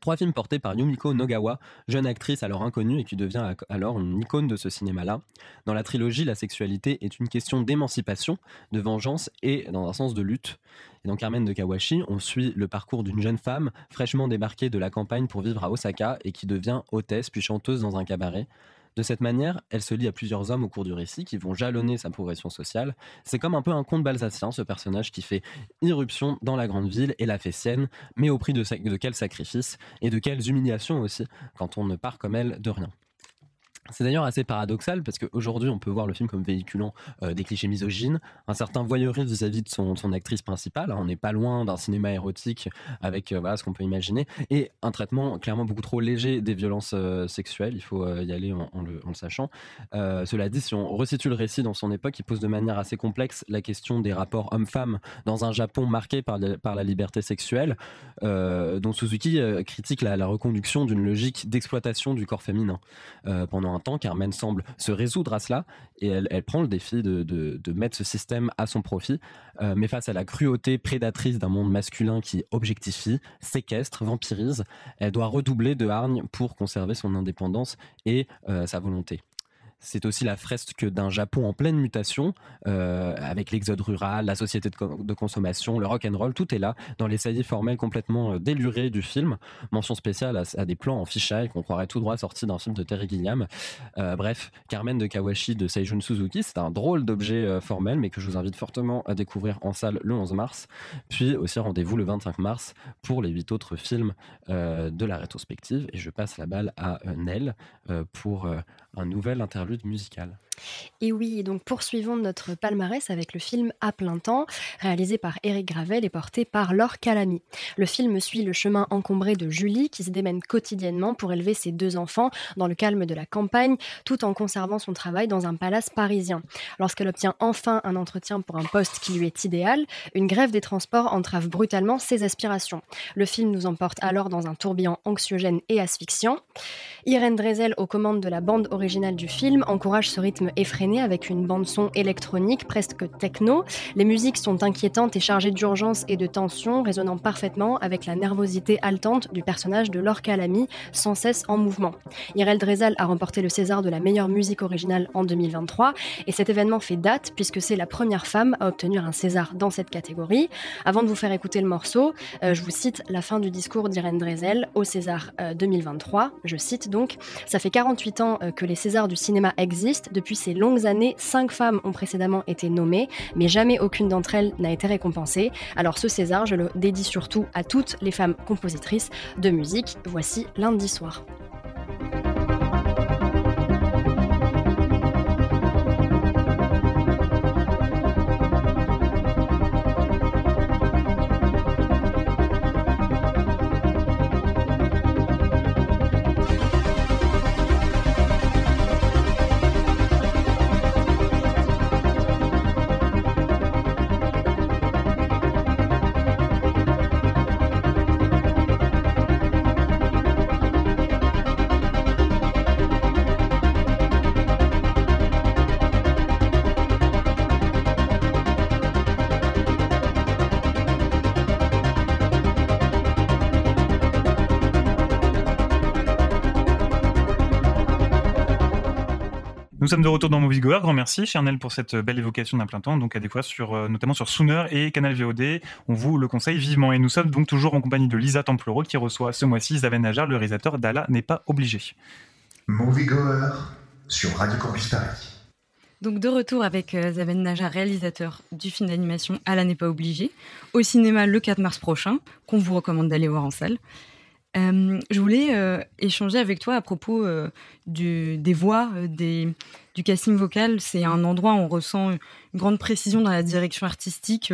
3 films portés par Yumiko Nogawa, jeune actrice alors inconnue et qui devient alors une icône de ce cinéma-là. Dans la trilogie, la sexualité est une question d'émancipation, de vengeance et dans un sens de lutte. Et dans Carmen de Kawashi, on suit le parcours d'une jeune femme fraîchement débarquée de la campagne pour vivre à Osaka et qui devient hôtesse puis chanteuse dans un cabaret. De cette manière, elle se lie à plusieurs hommes au cours du récit qui vont jalonner sa progression sociale. C'est comme un peu un conte balsacien, ce personnage qui fait irruption dans la grande ville et la fait sienne, mais au prix de quels sacrifices et de quelles humiliations aussi, quand on ne part comme elle de rien. C'est d'ailleurs assez paradoxal parce qu'aujourd'hui on peut voir le film comme véhiculant des clichés misogynes, un certain voyeurisme vis-à-vis de son actrice principale, on n'est pas loin d'un cinéma érotique avec voilà, ce qu'on peut imaginer, et un traitement clairement beaucoup trop léger des violences sexuelles, il faut y aller en le sachant. Cela dit, si on resitue le récit dans son époque, il pose de manière assez complexe la question des rapports hommes-femmes dans un Japon marqué par la liberté sexuelle, dont Suzuki critique la reconduction d'une logique d'exploitation du corps féminin. Pendant un temps, Carmen semble se résoudre à cela et elle prend le défi de mettre ce système à son profit, mais face à la cruauté prédatrice d'un monde masculin qui objectifie, séquestre, vampirise, elle doit redoubler de hargne pour conserver son indépendance et sa volonté. C'est aussi la fresque d'un Japon en pleine mutation, avec l'exode rural, la société de consommation, le rock'n'roll, tout est là, dans les saillies formelles complètement délurées du film. Mention spéciale à des plans en fisheye qu'on croirait tout droit sortis d'un film de Terry Gilliam. Bref, Carmen de Kawashi de Seijun Suzuki, c'est un drôle d'objet formel, mais que je vous invite fortement à découvrir en salle le 11 mars. Puis aussi rendez-vous le 25 mars pour les 8 autres films de la rétrospective. Et je passe la balle à Nel pour un nouvel interlude musical. Et oui, donc poursuivons notre palmarès avec le film À plein temps, réalisé par Éric Gravel et porté par Laure Calamy. Le film suit le chemin encombré de Julie qui se démène quotidiennement pour élever ses 2 enfants dans le calme de la campagne, tout en conservant son travail dans un palace parisien. Lorsqu'elle obtient enfin un entretien pour un poste qui lui est idéal, une grève des transports entrave brutalement ses aspirations. Le film nous emporte alors dans un tourbillon anxiogène et asphyxiant. Irène Dresel, aux commandes de la bande originale du film, encourage ce rythme effréné avec une bande-son électronique presque techno. Les musiques sont inquiétantes et chargées d'urgence et de tension, résonnant parfaitement avec la nervosité haletante du personnage de Laure Calamy, sans cesse en mouvement. Irène Dresel a remporté le César de la meilleure musique originale en 2023 et cet événement fait date puisque c'est la première femme à obtenir un César dans cette catégorie. Avant de vous faire écouter le morceau, je vous cite la fin du discours d'Irène Dresel au César 2023. Je cite donc « Ça fait 48 ans que les Césars du cinéma existent. Depuis ces longues années, 5 femmes ont précédemment été nommées, mais jamais aucune d'entre elles n'a été récompensée. Alors ce César, je le dédie surtout à toutes les femmes compositrices de musique. Voici Lundi soir. » Nous sommes de retour dans Moviegoer. Grand merci, Charnel, pour cette belle évocation d'À plein temps, donc à des fois notamment sur Sooner et Canal VOD. On vous le conseille vivement. Et nous sommes donc toujours en compagnie de Lisa Templero qui reçoit ce mois-ci Zaven Najar, le réalisateur d'Allah n'est pas obligé. Moviegoer sur Radio Campus Paris. Donc de retour avec Zaven Najar, réalisateur du film d'animation Allah n'est pas obligé, au cinéma le 4 mars prochain, qu'on vous recommande d'aller voir en salle. Je voulais échanger avec toi à propos des voix, du casting vocal. C'est un endroit où on ressent une grande précision dans la direction artistique.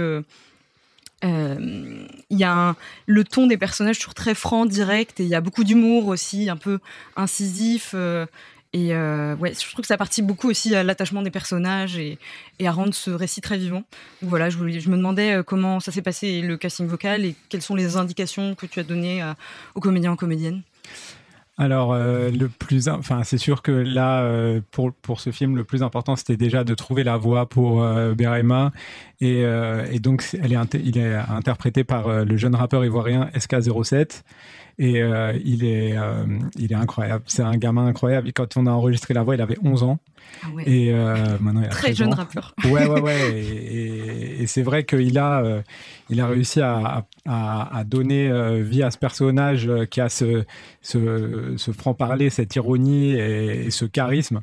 Il y a le ton des personnages toujours très franc, direct, et il y a beaucoup d'humour aussi, un peu incisif. Et ouais, je trouve que ça participe beaucoup aussi à l'attachement des personnages et à rendre ce récit très vivant. Donc voilà, je me demandais comment ça s'est passé le casting vocal et quelles sont les indications que tu as données aux comédiens et aux comédiennes. Alors, c'est sûr que là, pour ce film, le plus important, c'était déjà de trouver la voix pour Berema. Et donc, il est interprété par le jeune rappeur ivoirien SK07. Et il est incroyable. C'est un gamin incroyable. Et quand on a enregistré la voix, il avait 11 ans. Ah ouais. Et maintenant, il a très jeune rappeur. Ouais. Et c'est vrai qu'il a réussi à donner vie à ce personnage qui a ce franc-parler, cette ironie et ce charisme.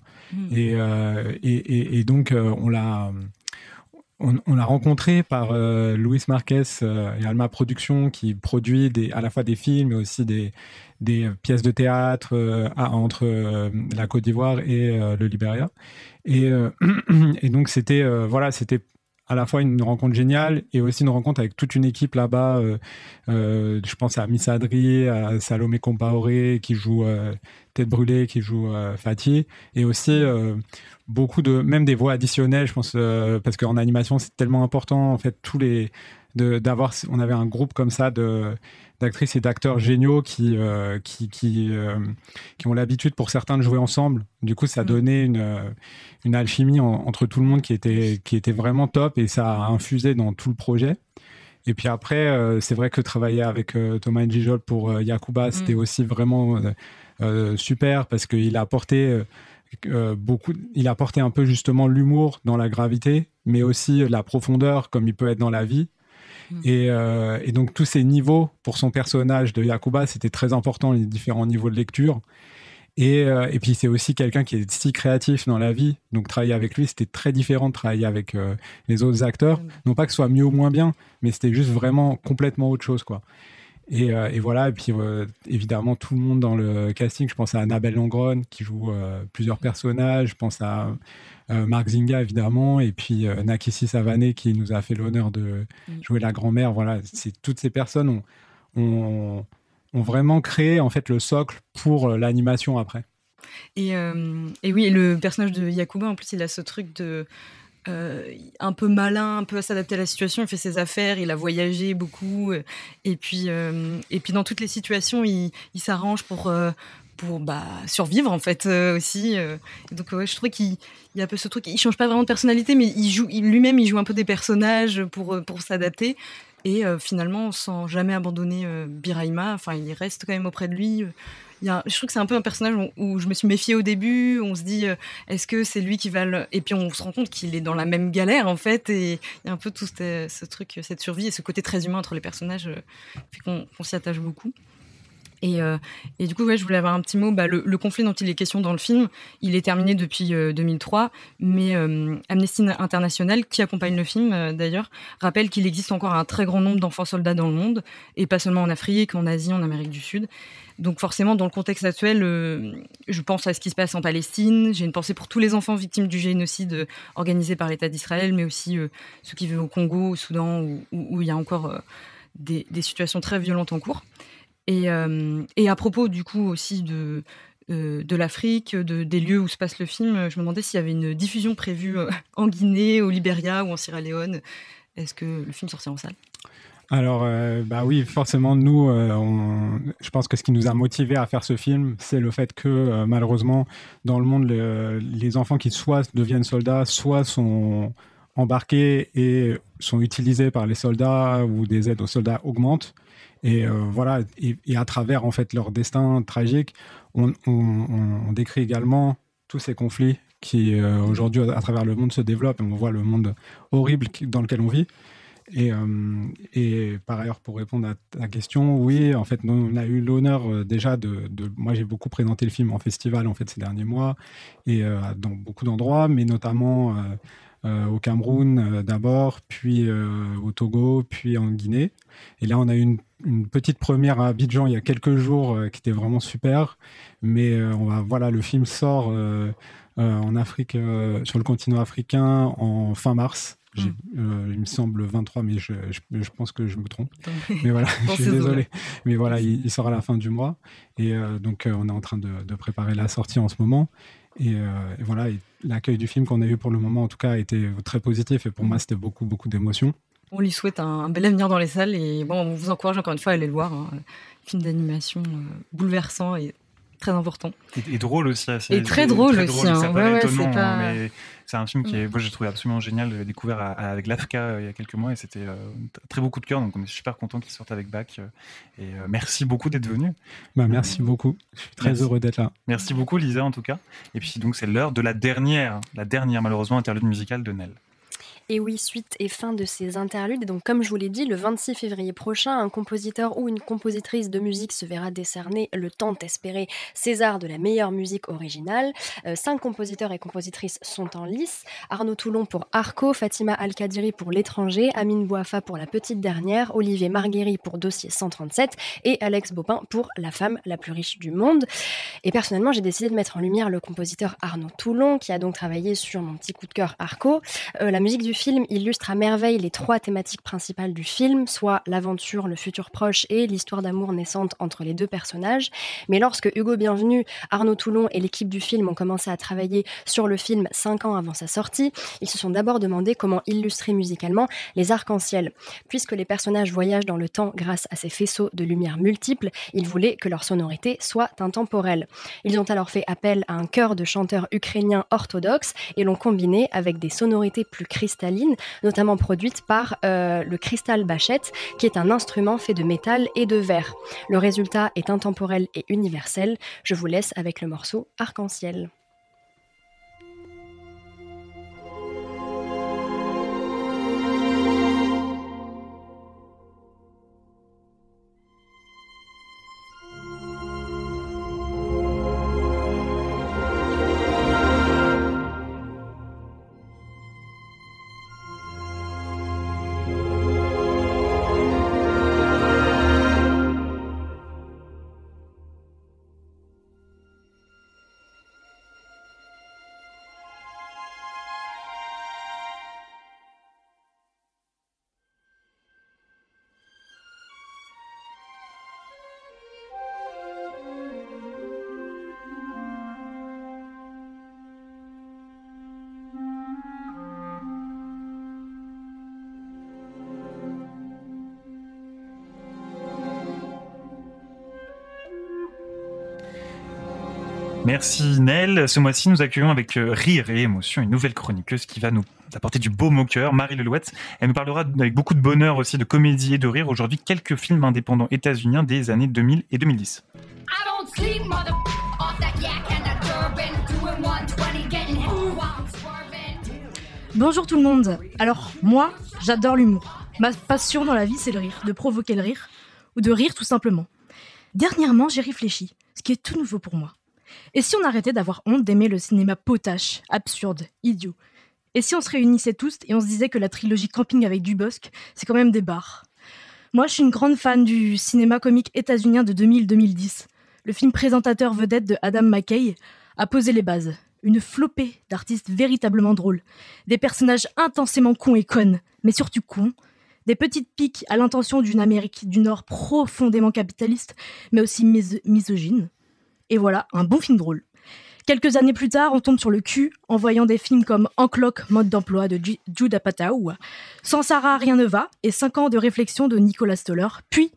Et donc, on l'a rencontré par Luis Marquez et Alma Productions, qui produit à la fois des films mais aussi des pièces de théâtre entre la Côte d'Ivoire et le Libéria. Et donc c'était à la fois une rencontre géniale et aussi une rencontre avec toute une équipe là-bas. Je pense à Miss Adri, à Salomé Compaoré qui joue Tête Brûlée, qui joue Fatih, et aussi beaucoup même des voix additionnelles, je pense, parce qu'en animation c'est tellement important en fait on avait un groupe comme ça d'actrices et d'acteurs géniaux qui ont l'habitude pour certains de jouer ensemble. Du coup, ça donnait une alchimie entre tout le monde qui était vraiment top, et ça a infusé dans tout le projet. Et puis après, c'est vrai que travailler avec Thomas Njijol pour Yacouba, c'était aussi vraiment super, parce qu'il a apporté il a apporté un peu justement l'humour dans la gravité, mais aussi la profondeur comme il peut être dans la vie. Et donc tous ces niveaux pour son personnage de Yacouba, c'était très important, les différents niveaux de lecture. Et puis c'est aussi quelqu'un qui est si créatif dans la vie, donc travailler avec lui, c'était très différent de travailler avec les autres acteurs. Non pas que ce soit mieux ou moins bien, mais c'était juste vraiment complètement autre chose, quoi. Et voilà, et puis évidemment tout le monde dans le casting. Je pense à Annabelle Langron qui joue plusieurs personnages, je pense à Marc Zinga évidemment, et puis Nakissi Savané qui nous a fait l'honneur de jouer la grand-mère. Voilà, toutes ces personnes ont vraiment créé en fait le socle pour l'animation après. Et oui, le personnage de Yacouba, en plus, il a ce truc de un peu malin, un peu à s'adapter à la situation. Il fait ses affaires, il a voyagé beaucoup, et puis dans toutes les situations, il s'arrange pour survivre en fait aussi. Donc je trouve qu'il y a un peu ce truc. Il change pas vraiment de personnalité, mais il joue un peu des personnages pour s'adapter. Et finalement, sans jamais abandonner Birahima, enfin, il reste quand même auprès de lui. Je trouve que c'est un peu un personnage où je me suis méfiée au début. On se dit, est-ce que c'est lui qui va le... Et puis on se rend compte qu'il est dans la même galère, en fait. Et il y a un peu tout ce truc, cette survie et ce côté très humain entre les personnages fait qu'on s'y attache beaucoup. Et du coup, je voulais avoir un petit mot. Le conflit dont il est question dans le film, il est terminé depuis 2003, mais Amnesty International, qui accompagne le film d'ailleurs, rappelle qu'il existe encore un très grand nombre d'enfants soldats dans le monde, et pas seulement en Afrique, en Asie, en Amérique du Sud. Donc forcément, dans le contexte actuel, je pense à ce qui se passe en Palestine. J'ai une pensée pour tous les enfants victimes du génocide organisé par l'État d'Israël, mais aussi ceux qui vivent au Congo, au Soudan, où il y a encore des situations très violentes en cours. Et à propos du coup aussi de l'Afrique, des lieux où se passe le film, je me demandais s'il y avait une diffusion prévue en Guinée, au Libéria ou en Sierra Leone. Est-ce que le film sortira en salle ? Alors, oui, forcément, nous, je pense que ce qui nous a motivés à faire ce film, c'est le fait que, malheureusement, dans le monde, les enfants qui soit deviennent soldats, soit sont embarqués et sont utilisés par les soldats, ou des aides aux soldats augmentent. Et voilà, et à travers en fait leur destin tragique, on décrit également tous ces conflits qui aujourd'hui à travers le monde se développent, et on voit le monde horrible dans lequel on vit. Et par ailleurs, pour répondre à ta question, oui, en fait, on a eu l'honneur déjà moi, j'ai beaucoup présenté le film en festival en fait ces derniers mois, et dans beaucoup d'endroits, mais notamment au Cameroun d'abord, puis au Togo, puis en Guinée. Et là, on a eu une petite première à Abidjan il y a quelques jours qui était vraiment super. Mais le film sort en Afrique, sur le continent africain, en fin mars. Il me semble 23, mais je pense que je me trompe. Mais voilà, je suis désolé. Mais voilà, il sort à la fin du mois. Et donc, on est en train de préparer la sortie en ce moment. Et voilà, et l'accueil du film qu'on a eu pour le moment, en tout cas, a été très positif. Et pour moi, c'était beaucoup, beaucoup d'émotions. On lui souhaite un bel avenir dans les salles. Et bon, on vous encourage encore une fois à aller le voir. Film d'animation bouleversant et très important. Et drôle aussi. Et très drôle aussi. Ça paraît étonnant, c'est pas... mais c'est un film moi j'ai trouvé absolument génial. Je l'ai découvert avec l'AFCA il y a quelques mois et c'était très beau coup de cœur. Donc on est super content qu'il sorte avec Bach. Et merci beaucoup d'être venu. Merci beaucoup. Je suis très heureux d'être là. Merci beaucoup Lisa en tout cas. Et puis donc c'est l'heure de la dernière malheureusement interlude musicale de Nel. Et oui, suite et fin de ces interludes. Et donc, comme je vous l'ai dit, le 26 février prochain, un compositeur ou une compositrice de musique se verra décerner le tant espéré César de la meilleure musique originale. 5 compositeurs et compositrices sont en lice. Arnaud Toulon pour Arco, Fatima Al-Kadiri pour L'étranger, Amine Bouafa pour La petite dernière, Olivier Marguerite pour Dossier 137 et Alex Bopin pour La femme la plus riche du monde. Et personnellement, j'ai décidé de mettre en lumière le compositeur Arnaud Toulon, qui a donc travaillé sur mon petit coup de cœur Arco. La musique du film illustre à merveille les 3 thématiques principales du film, soit l'aventure, le futur proche et l'histoire d'amour naissante entre les 2 personnages. Mais lorsque Hugo Bienvenu, Arnaud Toulon et l'équipe du film ont commencé à travailler sur le film 5 ans avant sa sortie, ils se sont d'abord demandé comment illustrer musicalement les arcs-en-ciel. Puisque les personnages voyagent dans le temps grâce à ces faisceaux de lumière multiples, ils voulaient que leur sonorité soit intemporelle. Ils ont alors fait appel à un chœur de chanteurs ukrainiens orthodoxes et l'ont combiné avec des sonorités plus cristallines, notamment produite par le Crystal Bachet, qui est un instrument fait de métal et de verre. Le résultat est intemporel et universel. Je vous laisse avec le morceau Arc-en-ciel. Merci Nel. Ce mois-ci, nous accueillons avec rire et émotion une nouvelle chroniqueuse qui va nous apporter du baume au cœur, Marie Lelouette. Elle nous parlera avec beaucoup de bonheur aussi de comédie et de rire aujourd'hui quelques films indépendants états-uniens des années 2000 et 2010. Bonjour tout le monde. Alors, moi, j'adore l'humour. Ma passion dans la vie, c'est le rire, de provoquer le rire, ou de rire tout simplement. Dernièrement, j'ai réfléchi, ce qui est tout nouveau pour moi. Et si on arrêtait d'avoir honte d'aimer le cinéma potache, absurde, idiot ? Et si on se réunissait tous et on se disait que la trilogie Camping avec Dubosc, c'est quand même des barres ? Moi, je suis une grande fan du cinéma comique états-unien de 2000-2010. Le film présentateur vedette de Adam McKay a posé les bases. Une flopée d'artistes véritablement drôles. Des personnages intensément cons et connes, mais surtout cons. Des petites piques à l'intention d'une Amérique du Nord profondément capitaliste, mais aussi misogyne. Et voilà, un bon film drôle. Quelques années plus tard, on tombe sur le cul en voyant des films comme Encloque, mode d'emploi de Judd Apatow, Sans Sarah, rien ne va, et 5 ans de réflexion de Nicolas Stoller, puis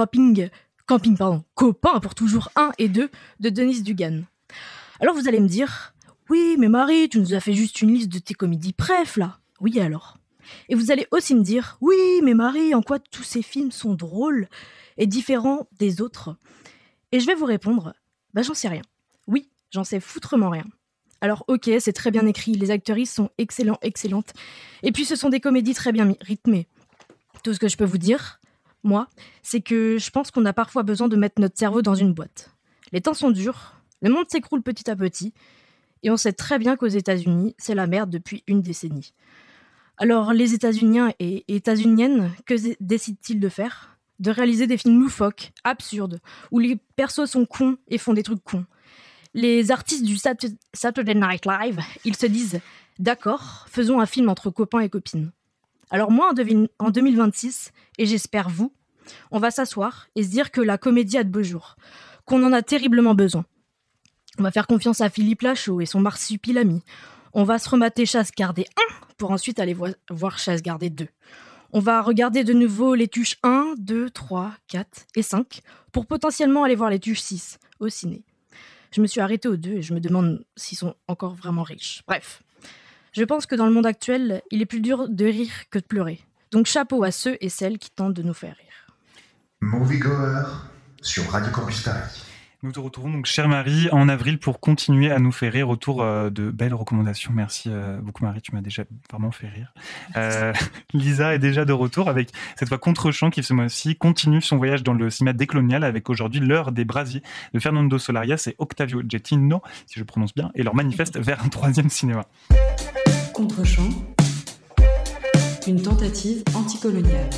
Copain pour toujours 1 et 2 de Denis Dugan. Alors vous allez me dire, oui, mais Marie, tu nous as fait juste une liste de tes comédies préf, là. Oui, alors. Et vous allez aussi me dire, oui, mais Marie, en quoi tous ces films sont drôles et différents des autres ? Et je vais vous répondre, j'en sais rien. Oui, j'en sais foutrement rien. Alors ok, c'est très bien écrit, les actrices sont excellentes. Et puis ce sont des comédies très bien rythmées. Tout ce que je peux vous dire, moi, c'est que je pense qu'on a parfois besoin de mettre notre cerveau dans une boîte. Les temps sont durs, le monde s'écroule petit à petit, et on sait très bien qu'aux États-Unis, c'est la merde depuis une décennie. Alors les États-Uniens et États-Uniennes, que décident-ils de faire ? De réaliser des films loufoques, absurdes, où les persos sont cons et font des trucs cons. Les artistes du Saturday Night Live, ils se disent « D'accord, faisons un film entre copains et copines ». Alors moi, en 2026, et j'espère vous, on va s'asseoir et se dire que la comédie a de beaux jours, qu'on en a terriblement besoin. On va faire confiance à Philippe Lachaud et son marsupilami. On va se remater Chasse gardée 1 pour ensuite aller voir Chasse gardée 2. On va regarder de nouveau les tuches 1, 2, 3, 4 et 5 pour potentiellement aller voir les tuches 6 au ciné. Je me suis arrêtée aux 2 et je me demande s'ils sont encore vraiment riches. Bref, je pense que dans le monde actuel, il est plus dur de rire que de pleurer. Donc chapeau à ceux et celles qui tentent de nous faire rire. Moviegoer sur Radio Campus Paris. Nous te retrouvons donc, chère Marie, en avril pour continuer à nous faire rire autour de belles recommandations. Merci beaucoup Marie, tu m'as déjà vraiment fait rire. Lisa est déjà de retour avec cette fois Contre-champ qui ce mois-ci continue son voyage dans le cinéma décolonial avec aujourd'hui L'heure des brasiers de Fernando Solarias et Octavio Getino, si je prononce bien, et leur manifeste vers un 3e cinéma. Contre-champ, une tentative anticoloniale.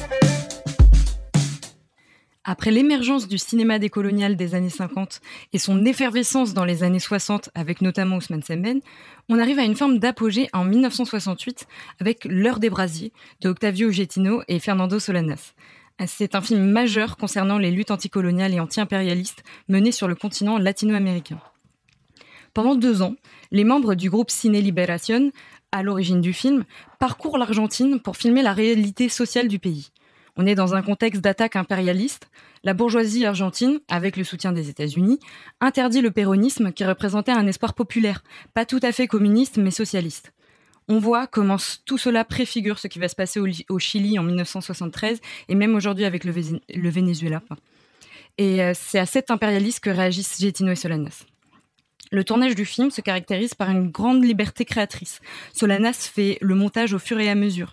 Après l'émergence du cinéma décolonial des années 50 et son effervescence dans les années 60 avec notamment Ousmane Sembène, on arrive à une forme d'apogée en 1968 avec L'heure des brasiers de Octavio Getino et Fernando Solanas. C'est un film majeur concernant les luttes anticoloniales et anti-impérialistes menées sur le continent latino-américain. Pendant 2 ans, les membres du groupe Cine Liberación, à l'origine du film, parcourent l'Argentine pour filmer la réalité sociale du pays. On est dans un contexte d'attaque impérialiste. La bourgeoisie argentine, avec le soutien des États-Unis, interdit le péronisme qui représentait un espoir populaire, pas tout à fait communiste mais socialiste. On voit comment tout cela préfigure ce qui va se passer au Chili en 1973 et même aujourd'hui avec le Venezuela. Et c'est à cet impérialisme que réagissent Getino et Solanas. Le tournage du film se caractérise par une grande liberté créatrice. Solanas fait le montage au fur et à mesure.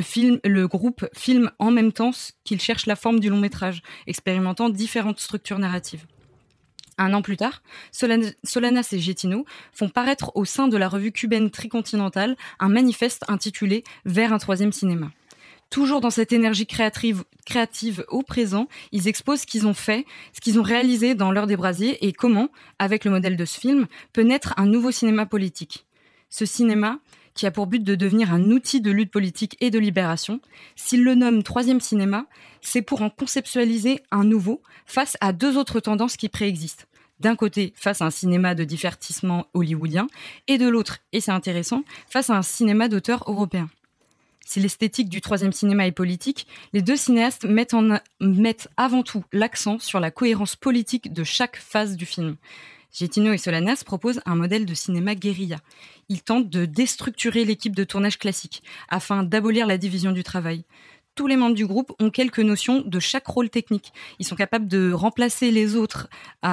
Le groupe filme en même temps qu'il cherche la forme du long métrage, expérimentant différentes structures narratives. 1 an plus tard, Solanas et Getino font paraître au sein de la revue cubaine Tricontinental un manifeste intitulé « Vers un 3e cinéma ». Toujours dans cette énergie créative au présent, ils exposent ce qu'ils ont fait, ce qu'ils ont réalisé dans L'heure des brasiers et comment, avec le modèle de ce film, peut naître un nouveau cinéma politique. Ce cinéma, qui a pour but de devenir un outil de lutte politique et de libération, s'il le nomme 3e cinéma, c'est pour en conceptualiser un nouveau face à 2 autres tendances qui préexistent. D'un côté, face à un cinéma de divertissement hollywoodien, et de l'autre, et c'est intéressant, face à un cinéma d'auteur européen. Si l'esthétique du 3e cinéma est politique, les 2 cinéastes mettent avant tout l'accent sur la cohérence politique de chaque phase du film. Getino et Solanas proposent un modèle de cinéma guérilla. Ils tentent de déstructurer l'équipe de tournage classique, afin d'abolir la division du travail. Tous les membres du groupe ont quelques notions de chaque rôle technique. Ils sont capables de remplacer les autres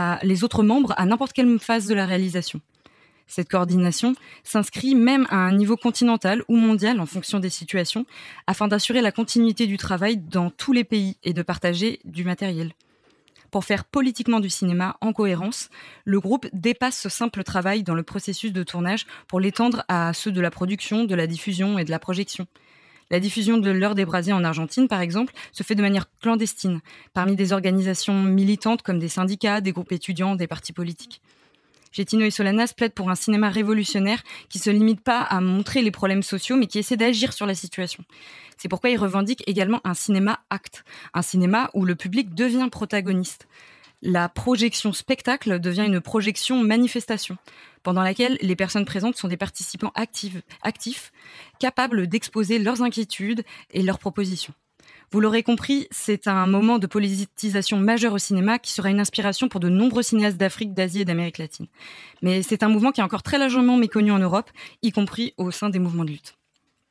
membres à n'importe quelle phase de la réalisation. Cette coordination s'inscrit même à un niveau continental ou mondial en fonction des situations, afin d'assurer la continuité du travail dans tous les pays et de partager du matériel. Pour faire politiquement du cinéma en cohérence, le groupe dépasse ce simple travail dans le processus de tournage pour l'étendre à ceux de la production, de la diffusion et de la projection. La diffusion de L'heure des brasiers en Argentine, par exemple, se fait de manière clandestine, parmi des organisations militantes comme des syndicats, des groupes étudiants, des partis politiques. Getino et Solanas plaident pour un cinéma révolutionnaire qui ne se limite pas à montrer les problèmes sociaux, mais qui essaie d'agir sur la situation. C'est pourquoi ils revendiquent également un cinéma acte, un cinéma où le public devient protagoniste. La projection spectacle devient une projection manifestation, pendant laquelle les personnes présentes sont des participants actifs, capables d'exposer leurs inquiétudes et leurs propositions. Vous l'aurez compris, c'est un moment de politisation majeure au cinéma qui sera une inspiration pour de nombreux cinéastes d'Afrique, d'Asie et d'Amérique latine. Mais c'est un mouvement qui est encore très largement méconnu en Europe, y compris au sein des mouvements de lutte.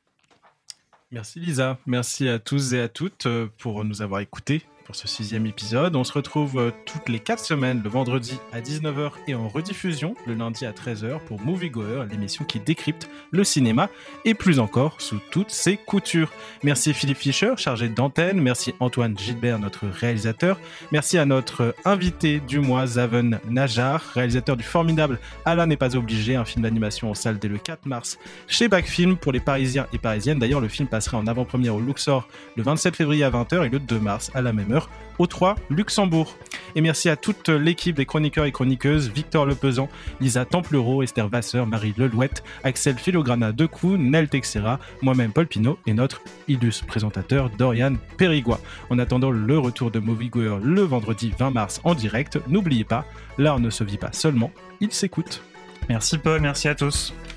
Merci Lisa, merci à tous et à toutes pour nous avoir écoutés pour ce 6e épisode. On se retrouve toutes les 4 semaines, le vendredi à 19h et en rediffusion le lundi à 13h pour Moviegoer, l'émission qui décrypte le cinéma et plus encore sous toutes ses coutures. Merci Philippe Fischer, chargé d'antenne. Merci Antoine Gilbert, notre réalisateur. Merci à notre invité du mois, Zaven Najar, réalisateur du formidable Allah n'est pas obligé, un film d'animation en salle dès le 4 mars chez Backfilm pour les Parisiens et Parisiennes. D'ailleurs, le film passera en avant-première au Luxor le 27 février à 20h et le 2 mars à la même heure au 3 Luxembourg. Et merci à toute l'équipe des chroniqueurs et chroniqueuses, Victor Lepezan, Lisa Templereau, Esther Vasseur, Marie Lelouette, Axel Filograna Decou, Nel Texera, moi-même Paul Pinot et notre illustre présentateur Dorian Périgua. En attendant le retour de Moviegoer le vendredi 20 mars en direct, n'oubliez pas, l'art ne se vit pas seulement, il s'écoute. Merci Paul, merci à tous.